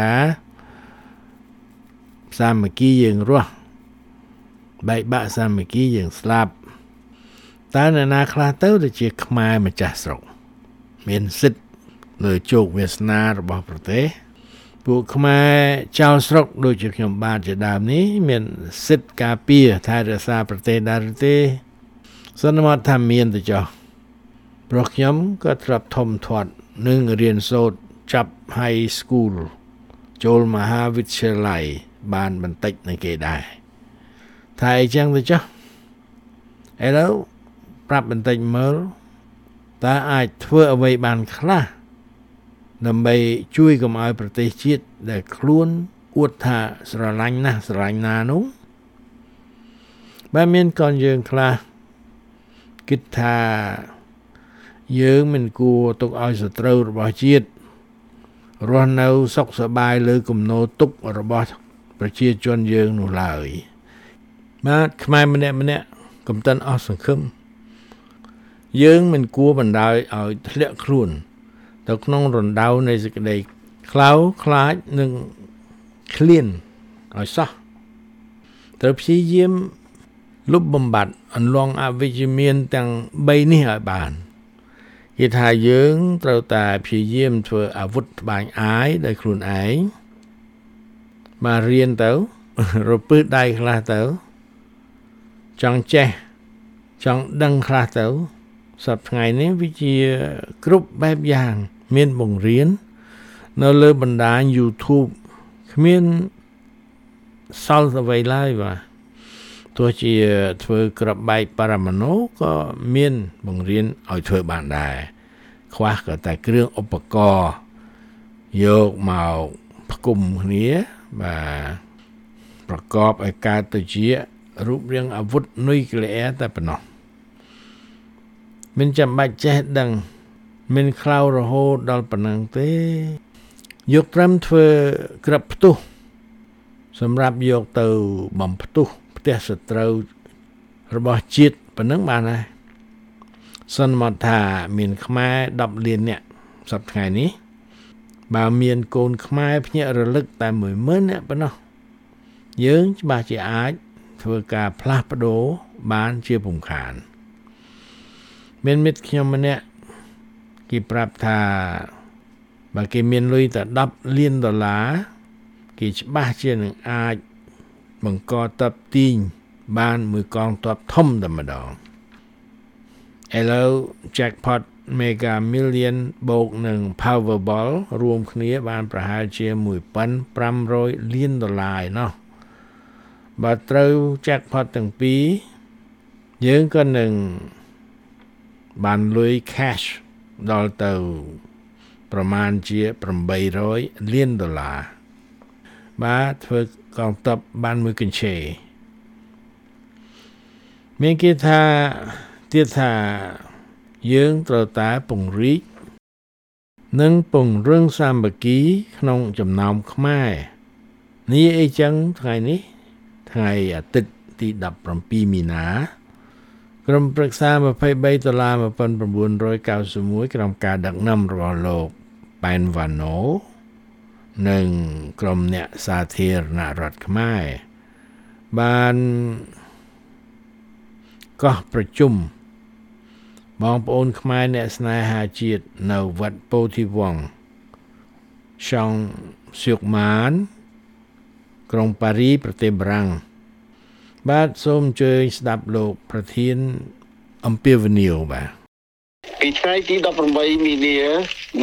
សាមគ្គីយើងរស់បែកបាក់សាមគ្គីយើងស្លាប់តើអ្នកណាខ្លះទៅទៅជាខ្មែរម្ចាស់ស្រុកមានសិទ្ធិលើជោគវាសនារបស់ប្រទេសពួកខ្មែរចៅស្រុកដូចជាខ្ញុំបាទជាដើមនេះមានសិទ្ធិការពារថែរក្សាប្រទេសដែរទេសន្មតថាមានទៅចុះព្រោះខ្ញុំក៏ធ្លាប់ធំធាត់នឹងរៀនសូត្រចាប់ high school ចូលមហាវិទ្យាល័យបានបន្តិចនៅគេដែរថាអីចឹងទៅចុះឥឡូវប្រាប់បន្តិចមើលតើអាចធ្វើអ្វីបានខ្លះដើម្បីជួយកុំឲ្យប្រទេសជាតិដែលខ្លួនអួតថាស្រឡាញ់ណាស់ស្រឡាញ់ណានោះបើមានកូនយើងខ្លះគិតថាយើងមិនគួរទុកឲ្យសត្រូវរបស់ជាតិរស់នៅសុខសប្បាយលើគំនរទុករបស់ប្រជាជនយើងនោះឡើយបាទខ្មែរម្នាក់ម្នាក់កុំតិនអស់សង្ឃឹមយើងមិនគួរបណ្ដោយឲ្យធ្លាក់ខ្លួនទៅក្នុងរណ្ដៅនៃសេចក្តីខ្លោចខ្លាចនិងឃ្លានឲ្យសោះត្រូវព្យាយាមលុបបំបាត់អន្លង់អវិជ្ជមានទាំងបីនេះឲ្យបានគេថាយើងត្រូវតែព្យាយាមធ្វើអាវុធត្បាញអាយដោយខ្លួនឯងមករៀនទៅរពឹសដៃខ្លះទៅចង់ចេះចង់ដឹងខ្លះទៅសប្តាហ៍ថ្ងៃនេះវាជាគ្រប់បែបយ៉ាងមានបង្រៀននៅលើបណ្ដាញ YouTube គ្មានសល់អ្វីឡើយបាទទោះជាធ្វើក្របបែកបរមាណូក៏មានបង្រៀនឲ្យធ្វើបានដែរខ្វះក៏តែគ្រឿងឧបករណ៍យកមកផ្គុំគ្នាបាទប្រកបឲ្យកើតទៅជារូបរាងអាវុធនុយក្លេអ៊ែរតែប៉ុណ្ណោះមិនចាំបាច់ចេះដឹងមិនខ្លៅរហូតដល់ប៉ុណ្ណឹងទេយកត្រឹមធ្វើក្របផ្ទុះសម្រាប់យកទៅបំផ្ទុះផ្ទះសត្រូវរបស់ជាតិប៉ុណ្ណឹងបានហើយសន្មតថាមានខ្មែរដប់លានអ្នកសប្តាហ៍ថ្ងៃនេះបើមានកូនខ្មែរភ្ញាក់រលឹកតែ មួយម៉ឺន អ្នកប៉ុណ្ណោះយើងច្បាស់ជាអាចធ្វើការផ្លាស់ប្ដូរបានជាពុំខានមានមិត្តខ្ញុំម្នាក់គេប្រាប់ថាបើគេមានលុយតែដប់លានដុល្លារគេច្បាស់ជានឹងអាចបង្កតបទីងបានមួយកងទ័ពធំតែម្ដងឥឡូវ jackpot mega million បូកនឹង Powerball រួមគ្នាបានប្រហែលជា មួយពាន់ប្រាំរយ លានដុល្លារឯណោះបើត្រូវ jackpot ទាំងពីរយើងក៏នឹងបានលុយ cash ដល់ទៅប្រមាណជា ប្រាំបីរយ លានដុល្លារបាទធ្វើកងទ័ពបានមួយកញ្ឆេមានគេថាទៀតថាយើងត្រូវតែពង្រីកនិងពង្រឹងសាមគ្គីក្នុងចំណោមខ្មែរនេះអីចឹងថ្ងៃនេះថ្ងៃអាទិត្យទីដប់ប្រាំពីរមីនាក្រុមប្រឹក្សា ยี่สิบสาม ដុល្លារ nineteen ninety-one ក្រុមការដឹកនាំរបស់លោកប៉ែនវ៉ាណូនិងក្រុមអ្នកសាធារណរដ្ឋខ្មែរបានកោះប្រជុំបងប្អូនខ្មែរអ្នកស្នេហាជាតិនៅវត្តពោធិវង្សសង់សៀកម៉ានក្រុងប៉ារីប្រទេសបារាំងបាទសូមអញ្ជើញស្ដាប់លោកប្រធានអំពាវនាវបាទពីថ្ងៃទីដប់ប្រាំបីមីនា nineteen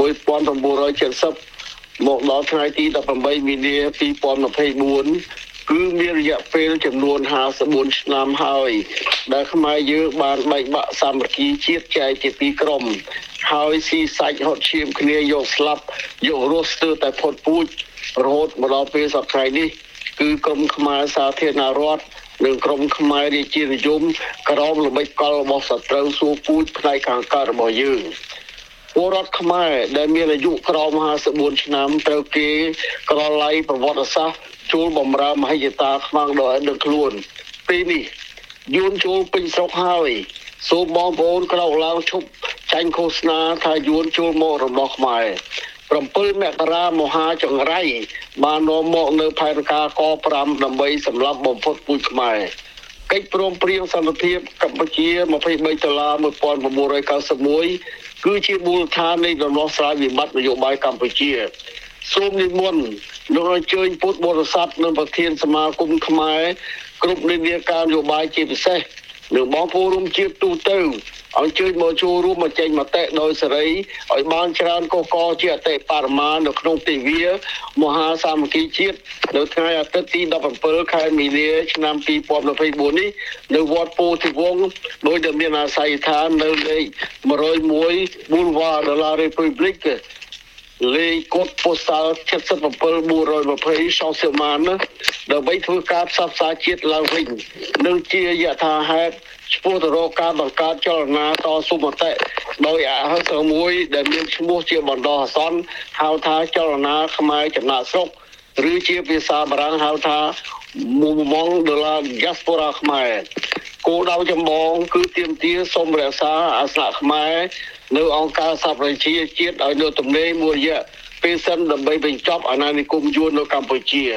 seventy មកដល់ថ្ងៃទីដប់ប្រាំបីមីនា twenty twenty-four គឺមានរយៈពេលចំនួនห้าสิบสี่ឆ្នាំហើយដែលខ្មែរយើងបានបែកបាក់សាមគ្គីជាតិចែកជាពីរក្រុមហើយស៊ីសាច់ហត់ឈាមគ្នាយកស្លាប់យករស់ស្ទើរតែផុតពូជរហូតមកដល់ពេលសប្តាហ៍នេះគឺក្រុមខ្មែរសាធារណរដ្ឋនិងក្រុមខ្មែររាជានិយមក្រោមល្បិចកលរបស់សត្រូវសួរពូជផ្នែកខាងកើតរបស់យើងពលរដ្ឋខ្មែរដែលមានអាយុក្រោមห้าสิบสี่ឆ្នាំត្រូវគេក្រឡៃប្រវត្តិសាស្ត្រចូលបំរើមហិច្ឆតាខ្មាំងដល់ដឹកខ្លួនពេលនេះយួនចូលពេញស្រុកហើយសូមបងប្អូនក្រោកឡើងឈប់ចាញ់ឃោសនាថាយួនចូលមករបស់ខ្មែរsevenមករាមហាចង្រៃបាននាំមកនៅផែនការកfiveដើម្បីសម្លាប់បំផុតពូជខ្មែរកិច្ចព្រមព្រៀងសន្តិភាពកម្ពុជាtwenty-threeដុល្លារnineteen ninety-oneគឺជាមូលដ្ឋាននៃដំណោះស្រាយវិបត្តិនយោបាយកម្ពុជាសូមនិមន្តលោកអញ្ជើញពុទ្ធបរិស័ទនិងប្រធានសមាគមខ្មែរគ្រប់និន្នាការនយោបាយជាពិសេសនិងបងប្អូនរួមជាតិទូទៅអញ្ជើញមកចូលរួមមកចេញមតិដោយសេរីឲ្យបានច្រើនកកជាអតិបរមានៅក្នុងទិវាមហាសាមគ្គីជាតិនៅថ្ងៃអាទិត្យទីseventeenខែមីនាឆ្នាំtwenty twenty-fourនេះនៅវត្តពោធិវង្សដោយដែលមានអាស័យដ្ឋាននៅលេខone oh one Boulevard de la République លេខកូដប៉ូស្តាល់seven seven four two zeroសង់សៀម៉ានដើម្បីធ្វើការផ្សព្វផ្សាយជាតិឡើងវិញនិងជាយថាហេតុឆ្ពោះទៅរកការបង្កើតចលនាតស៊ូមតិដោយអហិង្សាមួយដែលមានឈ្មោះជាបណ្ដោះអាសន្នហៅថាចលនាខ្មែរចំណាក់ស្រុកឬជាភាសាបារាំងហៅថា Mouvement de la Diaspora ខ្មែរគោលដៅចម្បងគឺទាមទារសូមរក្សាអាសនៈខ្មែរនៅអង្គការសហប្រជាជាតិឲ្យនៅទំនេរមួយរយៈពេលសិនដើម្បីបញ្ចប់អាណានិគមយួននៅកម្ពុជា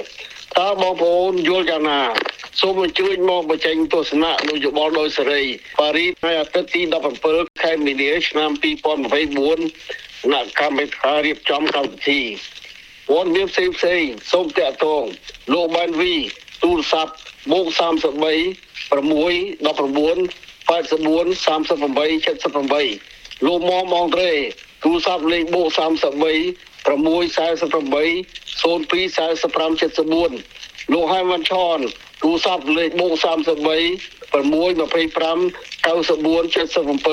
តើបងប្អូនយល់យ៉ាងណាសូមអញ្ជើញមកបញ្ចេញទស្សនៈនយោបាយដោយសេរីប៉ារីសថ្ងៃអាទិត្យទី17ខែមីនាឆ្នាំ2024គណៈកម្មាធិការរៀបចំកម្មវិធីវត្តមានផ្សេងផ្សេងសូមតាក់ទងលោកបានវីទូរស័ព្ទបូក33 6 19 84 38 78លោកមុំអងត្រេទូរស័ព្ទលេខបូក33 6 48 02 45 74លោកហៃវ៉ាន់ឆនទូរស័ព្ទលេខបូក33 6 25 94 77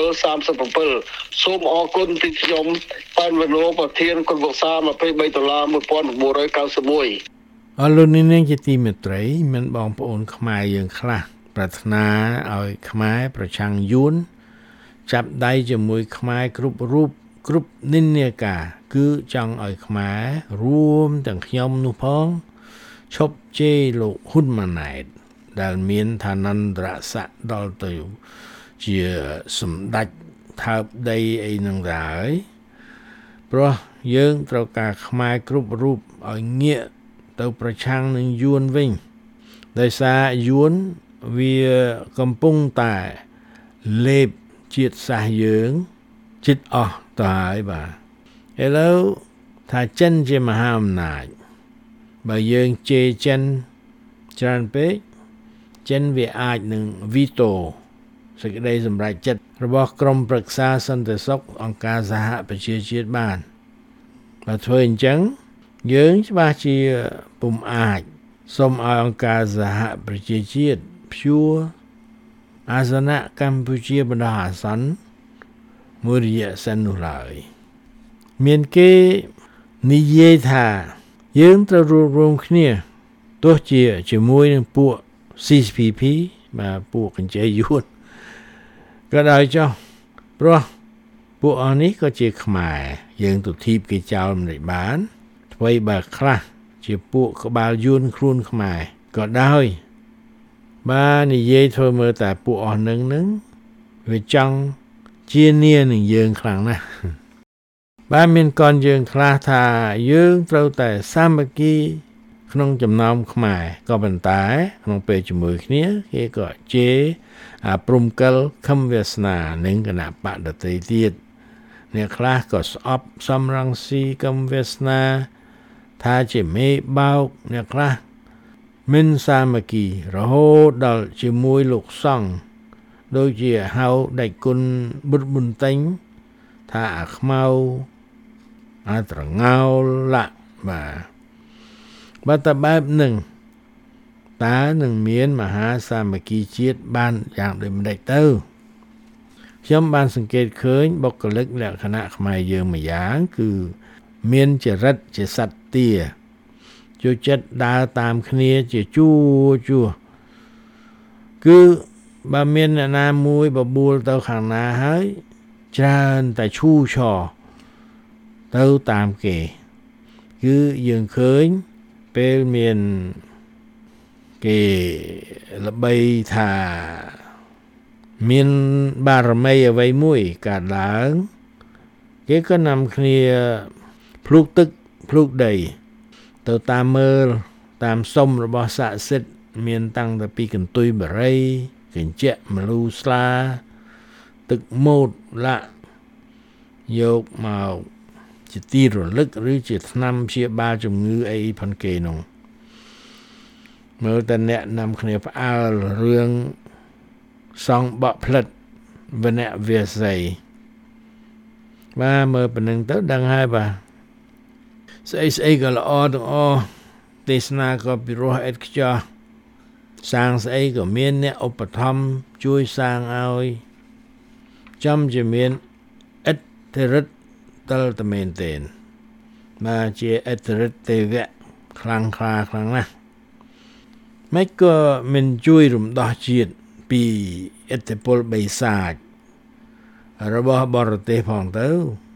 37សូមអរគុណពីខ្ញុំប៉ែនវណ្ណោប្រធានគុណវក្សា23ដុល្លារ1991 អរលោកនាងជាទីមេត្រីមានបងប្អូនខ្មែរយើងខ្លះប្រាថ្នាឲ្យខ្មែរប្រឆាំងយួនចាប់ដៃជាមួយខ្មែរគ្រប់រូបគ្រប់និន្នាការគឺចង់ឲ្យខ្មែររួមទាំងខ្ញុំនោះផងឈប់ជេរលោកហ៊ុនម៉ាណែតដែលមានឋានន្តរស័ក្តិដល់ទៅជាសម្ដេចថើបដីអីនឹងដែរព្រោះយើងត្រូវការខ្មែរគ្រប់រូបឲ្យងាកទៅប្រឆាំងនឹងយួនវិញដោយសារយួនវាកំពុងតែលេបជាតិសាសន៍យើងជិតអស់ទៅហើយបាទឥឡូវថាចិនជាមហាអំណាចបើយើងជេរចិនច្រើនពេកចិនវាអាចនឹងវីតូសេចក្តីសម្រេចចិត្តរបស់ក្រុមប្រឹក្សាសន្តិសុខអង្គការសហប្រជាជាតិបានបើធ្វើអញ្ចឹងយើងច្បាស់ជាពុំអាចសូមឲ្យអង្គការសហប្រជាជាតិព្យួរអាសនៈកម្ពុជាបណ្ដោះអាសន្នមួយរយៈសិននោះឡើយមានគេនិយាយថាយើងត្រូវរួបរวมគ្នាទោះជាជាមួយនឹងពួក ซี พี พี បាទពួកកញ្ជែយួនក៏ដោយចុះព្រោះពួកអស់នេះក៏ជាខ្មែរយើងទៅធីបគេចោលមិនបានអ្វីបើខ្លះជាពួកក្បាលយួនខ្លួនខ្មែរក៏ដោយបាទនិយាយធ្វើមើលតែពួកអស់នឹងនឹងវាចង់ជានានឹងយើងខ្លាំងណាស់បាទមានកូនយើងខ្លះថាយើងត្រូវតែសាមគ្គីក្នុងចំណោមខ្មែរក៏ប៉ុន្តែក្នុងពេលជាមួយគ្នាគេក៏ជេរអាព្រំកិលខំវាសនានិងគណៈបដតិទៀតអ្នកខ្លះក៏ស្អប់សំរងស៊ីខំវាសនាថាជាមេបោកអ្នកខ្លះមិនសាមគ្គីរហូតដល់ជាមួយលោកសង្ឃដូចជាហៅដៃគុណបុត្របុនតេញថាអាខ្មៅអាត្រងោលាក់បាទបើតបែបនឹងតើនឹងមានមហាសាមគ្គីជាតិបានយ៉ាងដូចម្ដេចទៅខ្ញុំបានសង្កេតឃើញបុគ្គលិកលក្ខណៈខ្មែរយើងមួយយ៉ាងគឺមានចរិតជាសត្វទាចូលចិត្តដើរតាមគ្នាជាជួជួគឺបើមានអ្នកណាមួយបបួលទៅខាងណាហើយច្រើនតែឈូឆោទៅតាមគេគឺយើងឃើញពេលមានគេល្បីថាមានបារមីអ្វីមួយកើតឡើងគេក៏នាំគ្នាភ្លុកទឹកភ្លុកដីទៅតាមមើលតាមសុំរបស់ស័ក្តិសិទ្ធិមានតាំងពីកន្ទុយបរិយកញ្ចក់មលូស្លាទឹកម៉ូតលាក់យកមកជាទីរលឹកឬជាថ្នាំព្យាបាលជំងឺអីផងគេនោះមើលតែអ្នកនាំគ្នាផ្អើលរឿងសងបកផ្លិតវណ្ណៈវាស័យបាទមើលប៉ុណ្្នឹងទៅដឹងហើយបាទស្អីស្អីក៏ល្អទាំងអស់ទេសនាក៏ពិរោះឥតខ្ចោះសាងស្អីក៏មានអ្នកឧបត្ថម្ភជួយសាងឲ្យចំជាមានឥទ្ធិឫទ្ធិតលតមែនទេមកជាឥទ្ធិឫទ្ធិទេវៈខ្លាំងខ្លាខ្លាំងណាស់មិនក៏មិនជួយរំដោះជាតិពីឥទ្ធិពលបិសាចរបស់បរទេសផងទៅ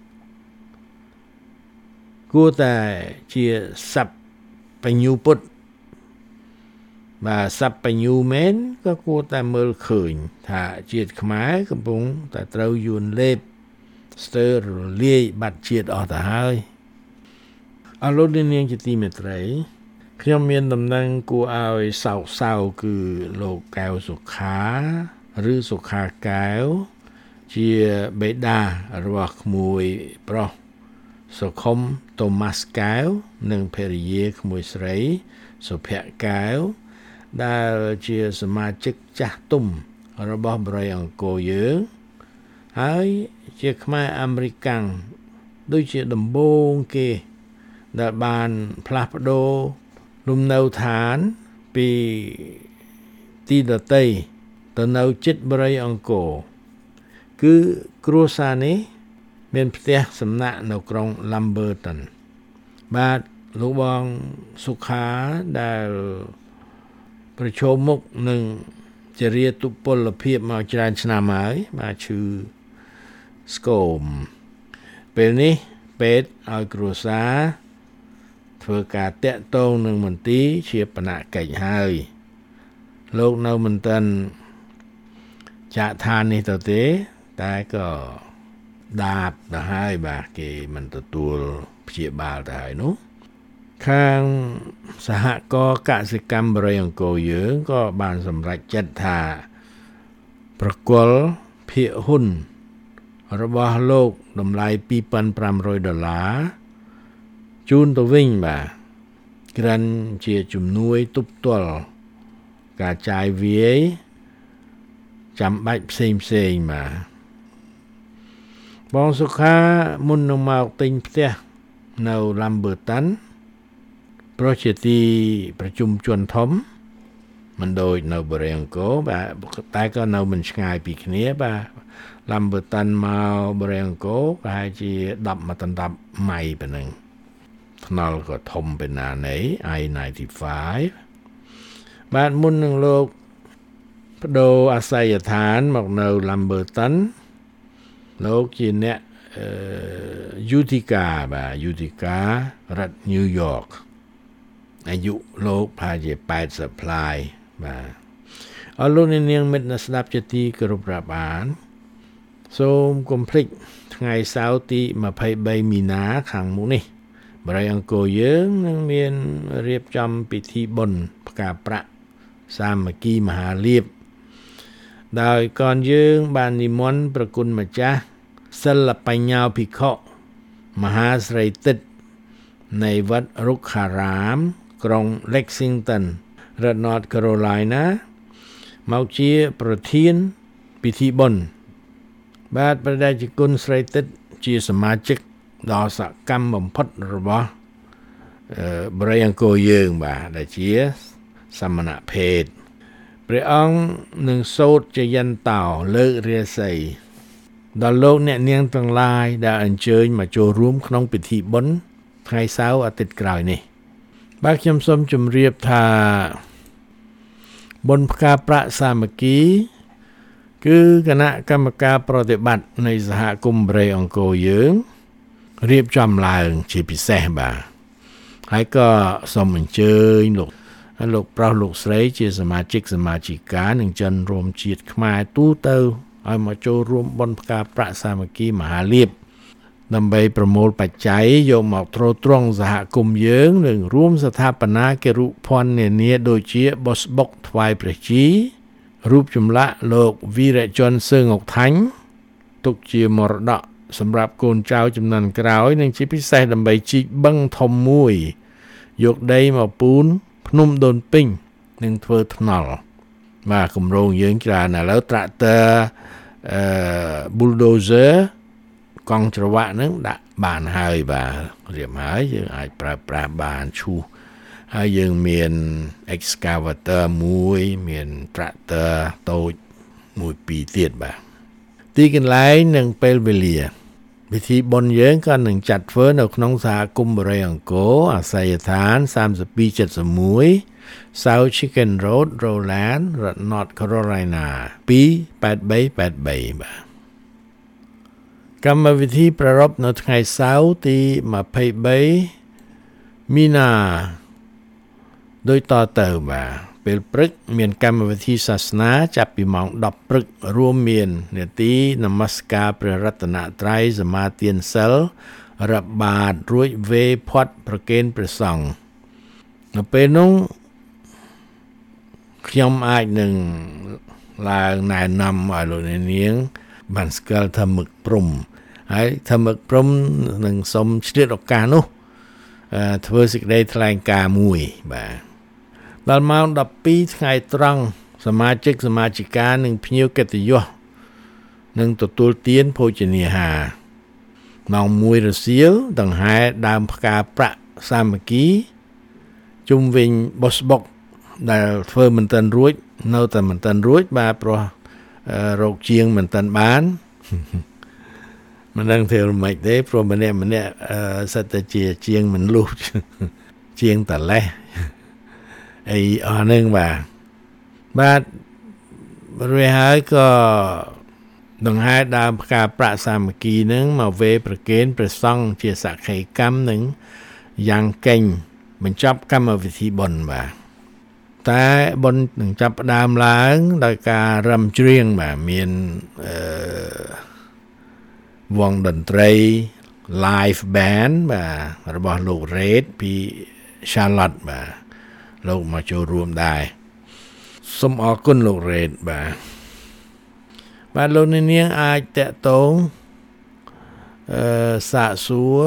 គួរតែជាសັບបញ្ញូពុទ្ធបាទសັບបញ្ញូមែនក៏គួរតែមើលឃើញថាជាតិខ្មែរកំពុងតែត្រូវយួនលេបស្ទើររលាយបាត់ជាតិអស់ទៅហើយអរលោកនាងជាទីមេត្រីខ្ញុំមានដំណឹងគួរឲ្យសោកសៅគឺលោកកែវសុខាឬសុខាកែវជាបេតារបស់ក្មួយប្រុសសុខុមតូម៉ាស់កែវនិងភរិយាក្មួយស្រីសុភ័ក្រកែវដែលជាសមាជិកចាស់ទុំរបស់បរិយាអង្គរយើងហើយជាខ្មែរអាមេរិកាំងដូចជាដំបូងគេដែលបានផ្លាស់ប្ដូរលំនៅឋានពីទីដតីទៅនៅជិតបរិយាអង្គរគឺគ្រួសារនេះមានផ្ទះសំណាក់នៅក្រុង Lamberton បាទលោកបងសុខាដែលប្រឈមមុខនឹងជារាទុពលភាពមកច្រើនឆ្នាំហើយបាទឈឺស្គមពេលនេះពេទ្យឲ្យគ្រួសារធ្វើការតាក់ទងនឹងមន្ទីរជាបណកិច្ចហើយលោកនៅមិនទាន់ចាក់ឋាននេះទៅទេតែក៏ដាបទៅហើយបាទគេមិនទទួលព្យាបាលទៅហើយនោះខាងសហគមន៍កសិកម្មបរិយាអង្គរយើងក៏បានសម្រេចចិត្តថាប្រគល់ភាគហ៊ុនរបស់លោកតម្លៃពីរពាន់ប្រាំរយដុល្លារជូនទៅវិញបាទក្រាន់ជាជំនួយទប់ទល់ការចាយវាយចាំបាច់ផ្សេងផ្សេងបាទបងសុខាមុននឹងមកទិញផ្ទះនៅ Lamberton ព្រោះជាទីប្រជុំជនធំមិនដូចនៅបរិយាអង្គរបាទតែក៏នៅមិនឆ្ងាយពីគ្នាបាទ Lamberton មកបរិយាអង្គរប្រហែលជាដប់មកដណ្ដប់ម៉ៃប៉ុណ្ណឹងថ្នល់ក៏ធំពីណាណី I ណៃទីហ្វាយ បាទមុននឹងលោកបដូរអាស័យដ្ឋានមកនៅ Lamberton លោកជាអ្នកអឺ Utica បាទ Utica រដ្ឋ New York អាយុលោកប្រហែលជាแปดสิบ ផ្លាយបាទអរលោកអ្នកនាងមិត្តអ្នកស្ដាប់ជាទីគោរពរាប់អានសូមកុំភ្លេចថ្ងៃសៅរ៍ទីยี่สิบสามមីនាខាងមុខនេះបរិយាអង្គរយើងនឹងមានរៀបចំពិធីបុណ្យផ្កាប្រាក់សាមគ្គីមហាលាភដោយកនយើងបាននិមន្តប្រគុណម្ចាស់សិលបញ្ញោភិក្ខុមហាស្រីទិត្យនៃវត្តរុក្ខារាមក្រុង Lexington រដ្ឋ North Carolina មកជាប្រធានពិធីបុណ្យបាទព្រះតេជគុណស្រីទិត្យជាសមាជិកដ៏សកម្មបំផុតរបស់បរិយាអង្គរយើងបាទដែលជាសមណភេទព្រះអង្គនឹងសូត្រចយន្តោលើករាសីដល់លោកអ្នកនាងទាំងឡាយដែលអញ្ជើញមកចូលរួមក្នុងពិធីបុណ្យថ្ងៃសៅរ៍អាទិត្យក្រោយនេះបាទខ្ញុំសូមជម្រាបថាបុណ្យផ្កាប្រាក់សាមគ្គីគឺគណៈកម្មការប្រតិបត្តិនៃសហគមន៍បរិយាអង្គរយើងរៀបចំឡើងជាពិសេសបាទហើយក៏សូមអញ្ជើញលោកលោកប្រុសលោកស្រីជាសមាជិកសមាជិកានិងជនរួមជាតិខ្មែរទូទៅឲ្យមកចូលរួមបុណ្យផ្កាប្រាក់សាមគ្គីមហាលាភដើម្បីប្រមូលបច្ច័យយកមកទ្រទ្រង់សហគមន៍យើងនិងរួមស្ថាបនាគរុភ័ណ្ឌនានាដូចជាបុស្បុកថ្វាយព្រះជីរូបចម្លាក់លោកវីរៈជនសឿងអុកថាញ់ទុកជាមរតកសម្រាប់កូនចៅជំនាន់ក្រោយនិងជាពិសេសដើម្បីជីកបឹងធំមួយយកដីមកពូនភ្នំដូនពេញនិងធ្វើថ្នល់បាទគម្រោងយើងច្រើនឥឡូវត្រាក់ទ័រអឺ bulldozer កង់ច្រវាក់ហ្នឹងដាក់បានហើយបាទរៀបហើយយើងអាចប្រើប្រាស់បានឈូសហើយយើងមាន excavator មួយមាន tractor តូចមួយពីរទៀតបាទទីកន្លែងនិងពេលវេលាពិធីបុណ្យយើងក៏នឹងចាត់ធ្វើនៅក្នុងសហគមន៍បរិយាអង្គរអាស័យដ្ឋានសាមពីរ เจ็ดสิบเอ็ด South Chicken Road Roland រដ្ឋ North Carolina two eight three eight three បាទកម្មវិធីប្រារព្ធនៅថ្ងៃសៅរ៍ទីยี่สิบสามមីនាដោយតទៅបាទពេលព្រឹកមានកម្មវិធីសាសនាចាប់ពីម៉ោងដប់ព្រឹករួមមាននាទីនមស្ការព្រះរតនត្រ័យសមាទានសិលរាប់បាតរួចវេផាត់ប្រគេនព្រះសង្ឃនៅពេលនោះខ្ញុំអាចនឹងឡើងណែនាំឲ្យលោកអ្នកនាងបានស្គាល់ថាមឹកព្រំហើយថាមឹកព្រំនឹងសូមឆ្លៀតឱកាសនោះធ្វើសេចក្តីថ្លែងការណ៍មួយបាទដល់ម៉ោងដប់ពីរថ្ងៃត្រង់សមាជិកសមាជិកានិងភ្ញៀវកិត្តិយសនឹងទទួលទានភោជនាហារម៉ោងមួយរសៀលដង្ហែដើមផ្កាប្រាក់សាមគ្គីជុំវិញបោះបុកដែលធ្វើមិនទាន់រួចនៅតែមិនទាន់រួចបាទព្រោះរោគជាងមិនទាន់បានមិនដឹងធ្វើមិនទេព្រោះម្នាក់ម្នាក់សិតតែជាជាងមិនលុះជាងតលេះអីអស់ហ្នឹងបាទបាទរួចហើយក៏ដង្ហែដើមផ្កាប្រាក់សាមគ្គីហ្នឹងមកវេប្រគេនព្រះសង្ឃជាសក្ខីកម្មនឹងយ៉ាងកេញបញ្ចប់កម្មវិធីបុណ្យបាទតែបុណ្យនឹងចាប់ផ្ដើមឡើងដោយការរំច្រៀងបាទមានអឺវងតន្ត្រី live band បាទរបស់លោក Red ពី Charlotte បាទលោកមកចូលរួមដែរសូមអរគុណលោក Red បាទបាទលោកនាងអាចតាក់ទងអឺសាកសួរ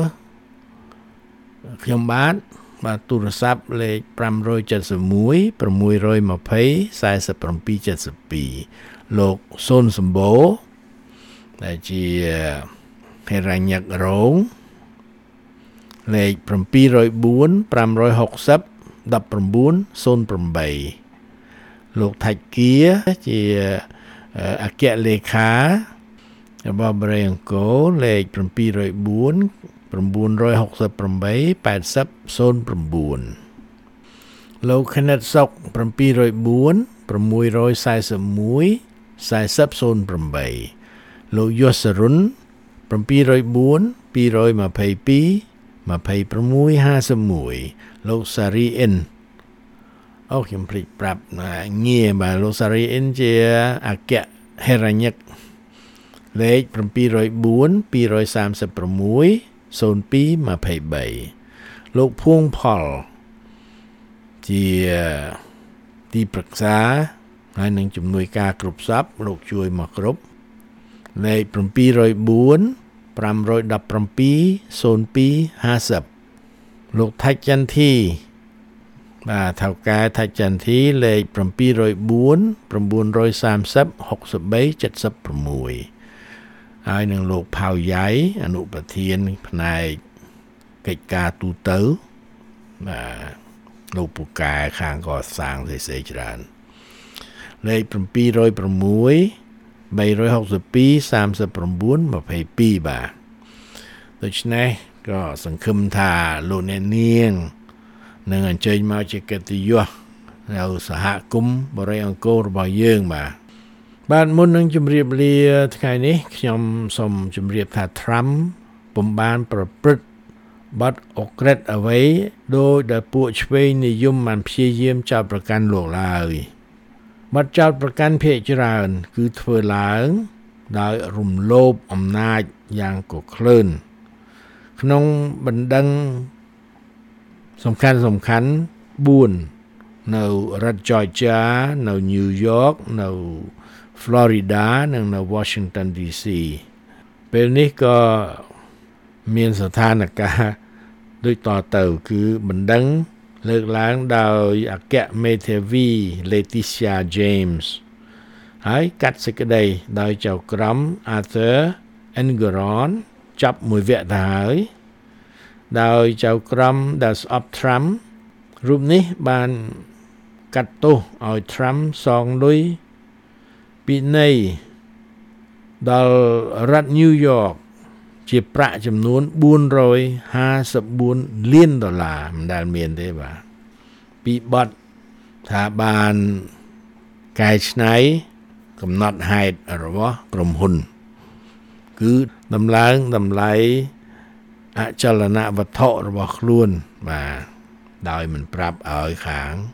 ខ្ញុំបាទបាទទូរស័ព្ទលេខfive seven one 6two zero four seven seven twoលោកសូនសម្បូរដែលជាហេរញ្ញិករងលេខseven zero four 560 1908លោកថៃគាជាអគ្គលេខារបស់បរិយាអង្គរលេខseven zero four nine six eight eight zero zero nineលោកខណិតសុកseven zero four six four one four one four zero zero eightលោកយសរុនseven zero four two two two two six five oneលោកសារីអ៊ិនអូខ្ញុំភ្លេចប្រាប់ងារបាទលោកសារីអ៊ិនជាអគ្គហេរញ្ញិកលេខseven zero four two three six zero two two threeលោកភួងផលជាទីប្រឹក្សាហើយនឹងជំនួយការគ្រប់សពលោកជួយមកគ្រប់លេខseven zero four five one seven zero two five zeroលោកថៃចន្ទធីបាទថៅកែថៃចន្ទធីលេខseven zero four nine three zero six three seven sixហើយនឹងលោកផៅយ៉ៃអនុប្រធានផ្នែកកិច្ចការទូទៅបាទលោកពូកែខាងកសាងសេសេច្រើនលេខseven zero six three six two three nine twoបាទដូច្នេះក៏សង្ឃឹមថាលោកអ្នកនាងនឹងអញ្ជើញមកជាកិត្តិយសនៅសហគមន៍បរិយាអង្គររបស់យើងបាទបាទមុននឹងជម្រាបលាថ្ងៃនេះខ្ញុំសូមជម្រាបថា Trump ពុំបានប្រព្រឹត្តបទអក្រិតអ្វីដោយដែលពួកឆ្វេងនិយមបានព្យាយាមចោទប្រកាន់លោកឡើយបទចោទប្រកាន់ភាគច្រើនគឺធ្វើឡើងដោយរំលោភអំណាចយ៉ាងកក្លឿនក្នុងបណ្ដឹងសំខាន់សំខាន់fourនៅរដ្ឋ Georgia នៅ New York នៅ Florida និងនៅ Washington ឌី ซี ពេលនេះក៏មានស្ថានភាពដូចតទៅគឺបណ្ដឹងលើកឡើងដោយអគ្គមេធាវី Letitia James ហើយកាត់សេចក្តីដោយចៅក្រម Arthur Engoron ចាប់មួយវគ្គទៅហើយដោយចៅក្រមដែលស្អប់ Trump រូបនេះបានកាត់ទោសឲ្យ Trump សងលុយពីនៃដល់រដ្ឋ New York ជាប្រាក់ចំនួនfour hundred fifty-fourលានដុល្លារមិនដែលមានទេបាទពីបទថាបានកែច្នៃកំណត់ហេតុរបស់ក្រុមហ៊ុនគឺដំឡើងតម្លៃអចលនវត្ថុរបស់ខ្លួនបាទដោយមិនប្រាប់ឲ្យខាង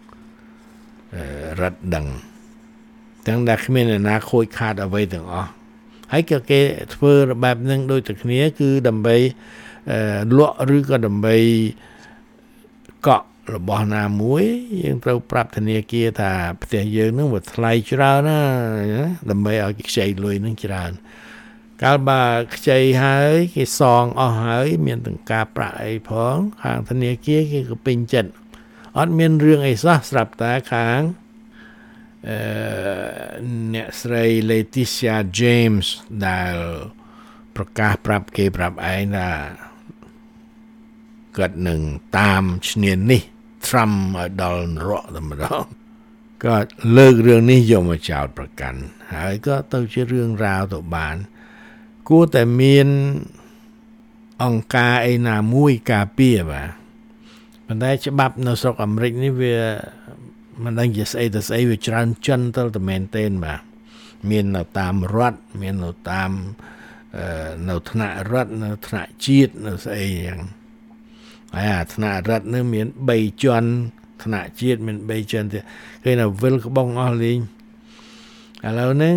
រដ្ឋដឹងទាំងដែលគ្មានអ្នកណាខូចខាតអ្វីទាំងអស់ហើយក៏គេធ្វើបែបហ្នឹងដូចតែគ្នាគឺដើម្បីលក់ឬក៏ដើម្បីកក់របស់ណាមួយយើងត្រូវប្រាប់ធនាគារថាផ្ទះយើងនឹងវាថ្លៃច្រើនណាដើម្បីឲ្យគេខ្ចីលុយនឹងច្រើនកាលបើខ្ចីហើយគេសងអស់ហើយមានទាំងការប្រាក់អីផងខាងធនាគារគេក៏ពេញចិត្តអត់មានរឿងអីសោះស្រាប់តែខាងអឺអ្នកស្រី Leticia James ដែលប្រកាសប្រាប់គេប្រាប់ឯងថាគាត់នឹងតាមឈ្នានីស Trump ឲ្យដល់នរកតែម្ដងក៏លើករឿងនេះយកមកចោទប្រកាន់ហើយក៏ទៅជារឿងរ៉ាវទៅបានគួរតែមានអង្គការឯណាមួយការពារបាទប៉ុន្តែច្បាប់នៅស្រុកអាមេរិកនេះវាមិនដឹងជាស្អីទៅស្អីវាច្រើនចិនទៅតែមែនទេបាទមាននៅតាមរដ្ឋមាននៅតាមនៅថ្នាក់រដ្ឋនៅថ្នាក់ជាតិនៅស្អីយ៉ាងហើយអាថ្នាក់រដ្ឋនឹងមាន3ជាន់ថ្នាក់ជាតិមាន3ជាន់ទៀតគេនៅវិលក្បងអស់លេងឥឡូវហ្នឹង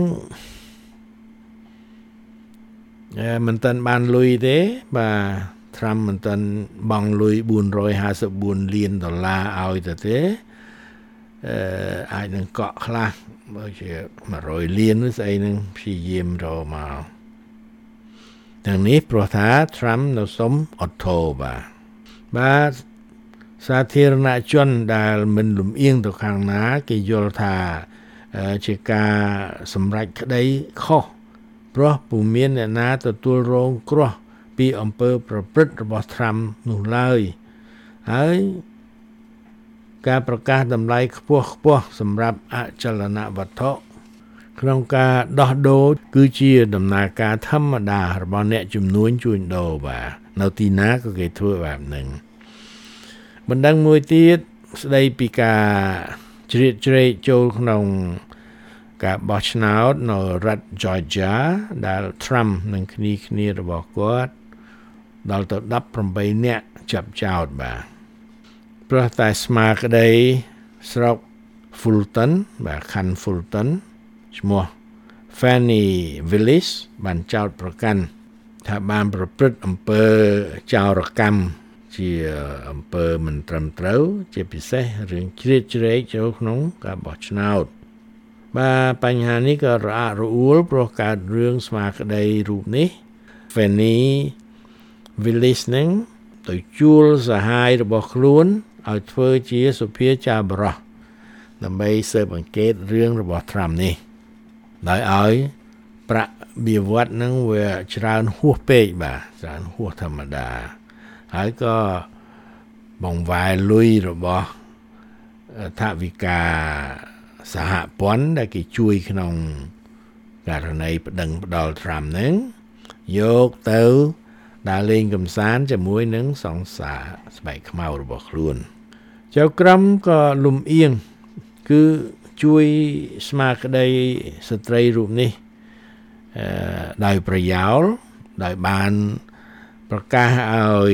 អឺមិនតាន់បានលុយទេបាទ Trump មិនតាន់បង់លុយfour hundred fifty-fourលានដុល្លារឲ្យទៅទេអឺអាចនឹងកក់ខ្លះបើជាone hundredលានឬស្អីនឹងព្យាយាមរកមកទាំងនេះព្រោះថា Trump នៅសុំអត់ធោបាទបាទសាធារណជនដែលមិនលំអៀងទៅខាងណាគេយល់ថាជាការសម្រេចក្តីខុសព្រោះពុំមានអ្នកណាទទួលរងគ្រោះពីអំពើប្រព្រឹត្តរបស់ Trump នោះឡើយហើយការប្រកាសតម្លៃខ្ពស់ខ្ពស់សម្រាប់អចលនវត្ថុក្នុងការដោះដូរគឺជាដំណើរការធម្មតារបស់អ្នកជំនួញជួញដូរបាទនៅទីណាក៏គេធ្វើបែបហ្នឹងបណ្ដឹងមួយទៀតស្ដីពីការជ្រៀតជ្រែកចូលក្នុងការបោះឆ្នោតនៅរដ្ឋ Georgia ដែល Trump និងគ្នាគ្នារបស់គាត់ដល់ទៅeighteenនាក់ចាប់ចោទបាទព្រោះតែស្មារតីស្រុក Fulton បាទខណ្ឌ Fulton ឈ្មោះ Fanny Willis បានចោទប្រកាន់ថាបានប្រព្រឹត្តអំពើចោរកម្មជាអំពើមិនត្រឹមត្រូវជាពិសេសរឿងជ្រៀតជ្រែកចូលក្នុងការបោះឆ្នោតបាទបញ្ហានេះក៏រអាក់រអួលព្រោះកើតរឿងស្មារតីរូបនេះ Fanny Willis នឹងទៅជួលសហាយរបស់ខ្លួនឲ្យធ្វើជាសុភាចាបរោះដើម្បីស៊ើបអង្កេតរឿងរបស់ Trump នេះដោយឲ្យប្រាក់បៀវត្សនឹងវាច្រើនហួសពេកបាទច្រើនហួសធម្មតាហើយក៏បង្វែរលុយរបស់ថវិកាសហព័ន្ធដែលគេជួយក្នុងករណីប្តឹងផ្ដាល់ Trump នឹងយកទៅដើរលេងកម្សាន្តជាមួយនឹងសង្សារស្បែកខ្មៅរបស់ខ្លួនចៅក្រមក៏លំអៀងគឺជួយស្មារតីស្ត្រីរូបនេះអឺដោយប្រយោលដោយបានប្រកាសឲ្យ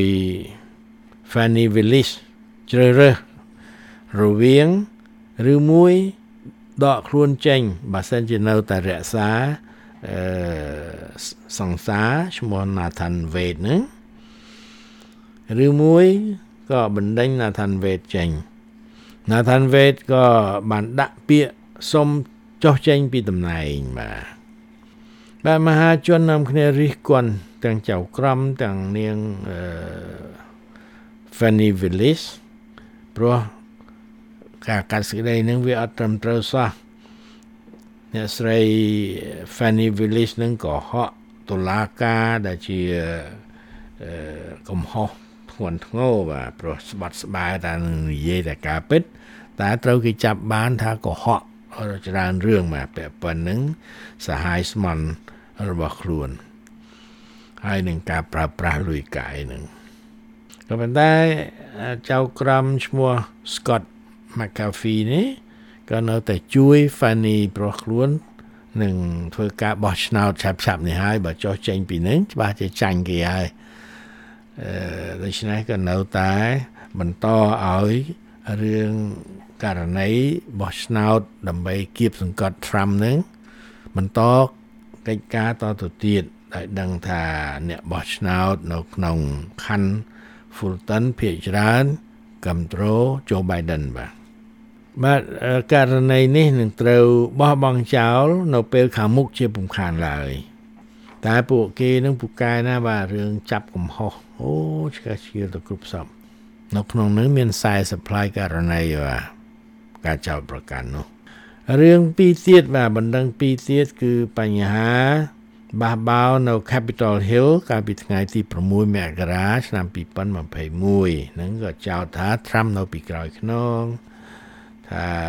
Fanny Willis ជ្រើសរើសរវាងឬមួយដកខ្លួនចេញបើសិនជានៅតែរក្សាអឺសង្សារឈ្មោះ Nathan Wade ហ្នឹងឬមួយក៏បណ្ដេញ Nathan Wade ចេញ Nathan Wade ក៏បានដាក់ពាក្យសុំចុះចេញពីតំណែងបាទបាទមហាជននាំគ្នារិះគន់ទាំងចៅក្រមទាំងនាងអឺ Fanny Willis ព្រោះការកាត់សេចក្តីនឹងវាអត់ត្រឹមត្រូវសោះអ្នកស្រី Fanny Willis នឹងក៏ហកតុលាការដែលជាអឺកំហុសធ្ងន់ធ្ងរបាទព្រោះស្បាត់ស្បែកតែនឹងនិយាយតែការពិតតែត្រូវគេចាប់បានថាកុហកច្រើនរឿងបាទពាក់ព័ន្ធនឹងសហាយស្មន់របស់ខ្លួនហើយនឹងការប្រើប្រាស់លុយកាយនឹងក៏ប៉ុន្តែចៅក្រមឈ្មោះ Scott McAfee នេះក៏នៅតែជួយ Fanny ប្រុសខ្លួននឹងធ្វើការបោះឆ្នោតឆាប់ៗនេះហើយបើចុះចេញពីនឹងច្បាស់ជាចាញ់គេហើយអឺដូច្នេះក៏នៅតែបន្តឲ្យរឿងករណីបោះឆ្នោតដើម្បីគៀបសង្កត់ Trump នឹងបន្តកិច្ចការតទៅទៀតដោយដឹងថាអ្នកបោះឆ្នោតនៅក្នុងខណ្ឌ Fulton ភាគច្រើនគាំទ្រ Joe Biden បាទបាទករណីនេះនឹងត្រូវបោះបង់ចោលនៅពេលខាងមុខជាពំខានឡើយតែពួកគេនឹងពូកែណាបាទរឿងចាប់កំហុសអូឆ្កែឈៀលទៅគ្រប់សពនៅក្នុងនោះមានខ្សែ supply ករណីបាទការចោទប្រកាន់នោះរឿងពីរទៀតបាទបណ្ដឹងពីរទៀតគឺបញ្ហាបះបោរនៅ Capitol Hill កាលពីថ្ងៃទី6មករាឆ្នាំ2021ហ្នឹងក៏ចោទថា Trump នៅពីក្រោយខ្នងថា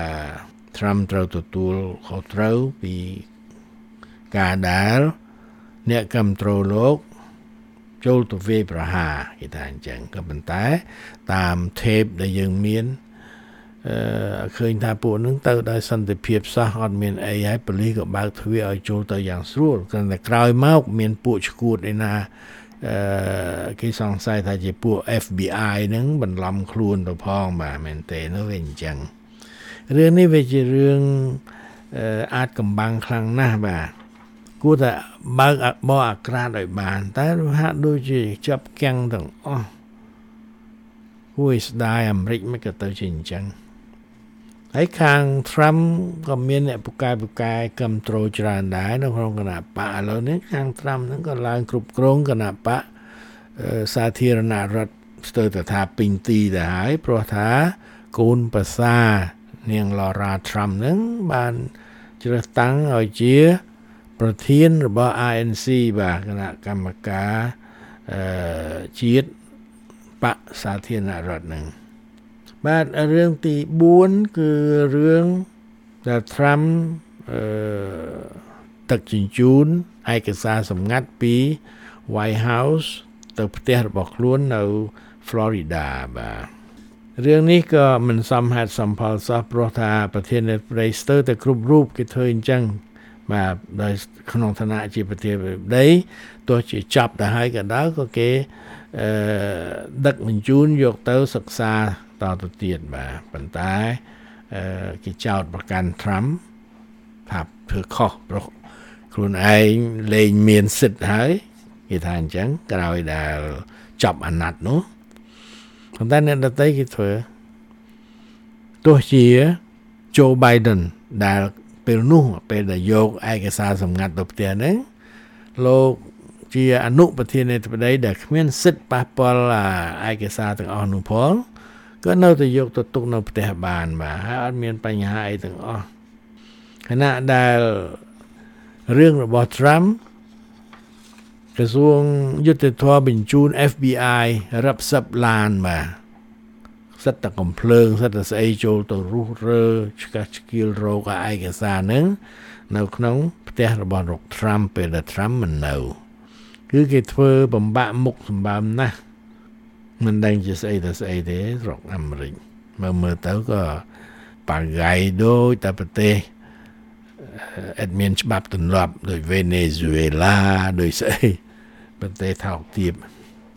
Trump ត្រូវទទួលខុសត្រូវពីការដែលអ្នកគ្រប់គ្រងលោកចូលទៅវាយប្រហារគេថាអញ្ចឹងក៏ប៉ុន្តែតាម tape ដែលយើងមានអឺឃើញថាពួកនឹងទៅដោយសន្តិភាពសោះអត់មានអីហើយប៉ូលីសក៏បើកទ្វារឲ្យចូលទៅយ៉ាងស្រួលគ្រាន់តែក្រោយមកមានពួកឈួតឯណាអឺគេសង្ស័យថាជាពួក F B I ហ្នឹងបន្លំខ្លួនទៅផងបាទមែនទេនោះវាអញ្ចឹងរឿងនេះវាជារឿងអឺអាចកំបាំងខ្លាំងណាស់បាទគួរតែបើកបោះអាក្រាតឲ្យបានតែហាក់ដូចជាចាប់គាំងទាំងអស់ហួយស្ដាយអាមេរិកមិនក៏ទៅជាអញ្ចឹងហើយខាង Trump ក៏មានអ្នកពូកែពូកែគ្រប់គ្រងច្រើនដែរនៅក្នុងគណៈបកឥឡូវនេះខាង Trump ហ្នឹងក៏ឡើងគ្រប់គ្រងគណៈបកសាធារណរដ្ឋស្ទើរតែថាពេញទីដែរហើយព្រោះថាកូនប្រសានាង Laura Trump ហ្នឹងបានជ្រើសតាំងឲ្យជាប្រធានរបស់ R N C បាទគណៈកម្មការអឺជាតិបកសាធារណរដ្ឋហ្នឹងបាទរឿងទី4គឺរឿងដែល Trump អឺទឹកជញ្ជូនឯកសារសម្ងាត់ពី White House ទៅផ្ទះរបស់ខ្លួននៅ Florida បាទរឿងនេះក៏មិនសមហេតុសមផលសោះព្រោះថាប្រធានាធិបតីស្ទើរតែគ្រប់រូបគេធ្វើអញ្ចឹងបាទដោយក្នុងឋានៈជាប្រធានាធិបតីទោះជាចាប់ទៅហើយក៏ដោយក៏គេអឺដឹកបញ្ជូនយកទៅសិក្សាតទៅទៀតបាទប៉ុន្តែអឺគេចោទប្រកាន់ Trump ថាធ្វើខុសព្រោះខ្លួនឯងលែងមានសិទ្ធិហើយគេថាអញ្ចឹងក្រោយដែលចាប់អាណត្តិនោះប៉ុន្តែអ្នកដទៃគេធ្វើទោះជា Joe Biden ដែលពេលនោះពេលដែលយកឯកសារសម្ងាត់ទៅផ្ទះហ្នឹងលោកជាអនុប្រធានាធិបតីដែលគ្មានសិទ្ធិប៉ះពាល់ឯកសារទាំងអស់នោះផងក៏នៅតែយកទៅទុកនៅផ្ទះបានបាទហើយអត់មានបញ្ហាអីទាំងអស់ខណៈដែលរឿងរបស់ Trump ក្រសួងយុទ្ធភ័ពបញ្ជូន F B I រាប់សិបឡានបាទសិតតែកំភ្លើងសិតតែស្អីចូលទៅរុះរើឆ្កាស់ឆ្កៀលរោគឯកសារហ្នឹងនៅក្នុងផ្ទះរបស់លោក Trump ពេលដែល Trump មិននៅគឺគេធ្វើបំបាក់មុខសម្បើមណាស់មិនដឹងជាស្អីទៅស្អីទេស្រុកអាមេរិកមើលមើលទៅក៏បាក់កាយដូចតែប្រទេសអត់មានច្បាប់ទម្លាប់ដូច Venezuela ដូចស្អីប្រទេសថោកទាប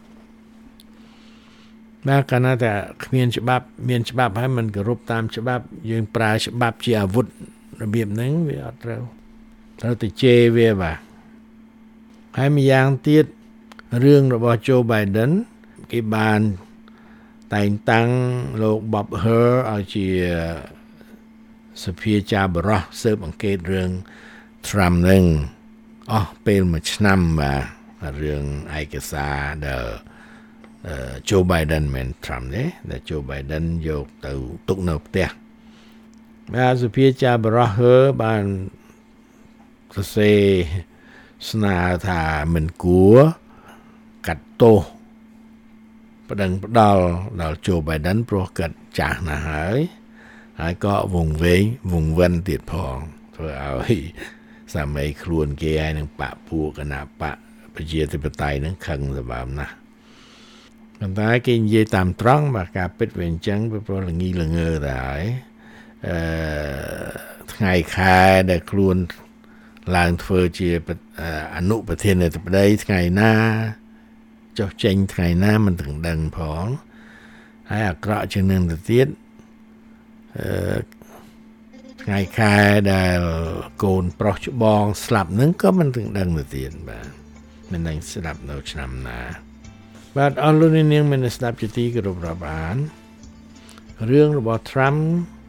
ណាកាលណាតែគ្មានច្បាប់មានច្បាប់ហើយមិនគោរពតាមច្បាប់យើងប្រើច្បាប់ជាអាវុធរបៀបហ្នឹងវាអត់ត្រូវត្រូវតែជេរវាបាទហើយម្យ៉ាងទៀតរឿងរបស់ Joe Biden គេបានតែងតាំងលោក Bob Hur ឲ្យជាសភាចាបរោះស៊ើបអង្កេតរឿង Trump ហ្នឹងអស់ពេលមួយឆ្នាំបាទរឿងឯកសារដែលJoe Biden មិន Trump ទេដែល Joe Biden យកទៅទុកនៅផ្ទះបាទសភាចាបរោះបានសរសេរស្នើថាមិនគួរកាត់ទោសប្តឹងផ្ដាល់ដល់ Joe Biden ព្រោះគាត់ចាស់ណាស់ហើយហើយក៏វងវែងវងវិនទៀតផងធ្វើឲ្យសាមីខ្លួនគេហើយនឹងបកពួកគណៈបកប្រជាធិបតេយ្យនឹងខឹងសម្បើមណាស់ប៉ុន្តែគេនិយាយតាមត្រង់បាទការពិតវាអញ្ចឹងព្រោះល្ងីល្ងើទៅហើយអឺថ្ងៃខែដែលខ្លួនឡើងធ្វើជាអនុប្រធានាធិបតីថ្ងៃណាចុះចេញថ្ងៃណាមិនទាំងដឹងផងហើយអាក្រក់ជាងនឹងទៅទៀតអឺថ្ងៃខែដែលកូនប្រុសច្បងស្លាប់នឹងក៏មិនទាំងដឹងទៅទៀតបាទមិនដឹងស្លាប់នៅឆ្នាំណាបាទអស់លោកនាងមានស្ដាប់ជាទីគោរពរាប់អានរឿងរបស់ Trump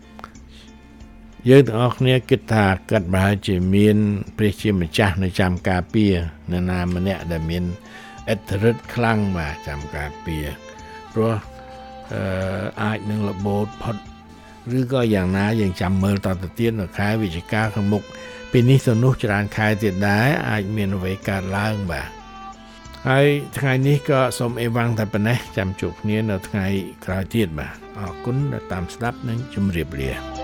យើងទាំងអស់គ្នាគិតថាកាត់ប្រហែលជាមានព្រះជាម្ចាស់នៅចាំការពារនរណាម្នាក់ដែលមានឥទ្ធិឫទ្ធិខ្លាំងមកចាំការពារព្រោះអឺអាចនឹងរបូតផុតឬក៏យ៉ាងណាយើងចាំមើលតទៅទៀតនៅខែវិច្ឆិកាខាងមុខពីនេះទៅនោះច្រើនខែទៀតដែរអាចមានអ្វីកើតឡើងបាទហើយថ្ងៃនេះក៏សូមអេវ៉ាំងតែប៉ុណ្ណេះចាំជួបគ្នានៅថ្ងៃក្រោយទៀតបាទអរគុណដែលតាមស្ដាប់និងជម្រាបលា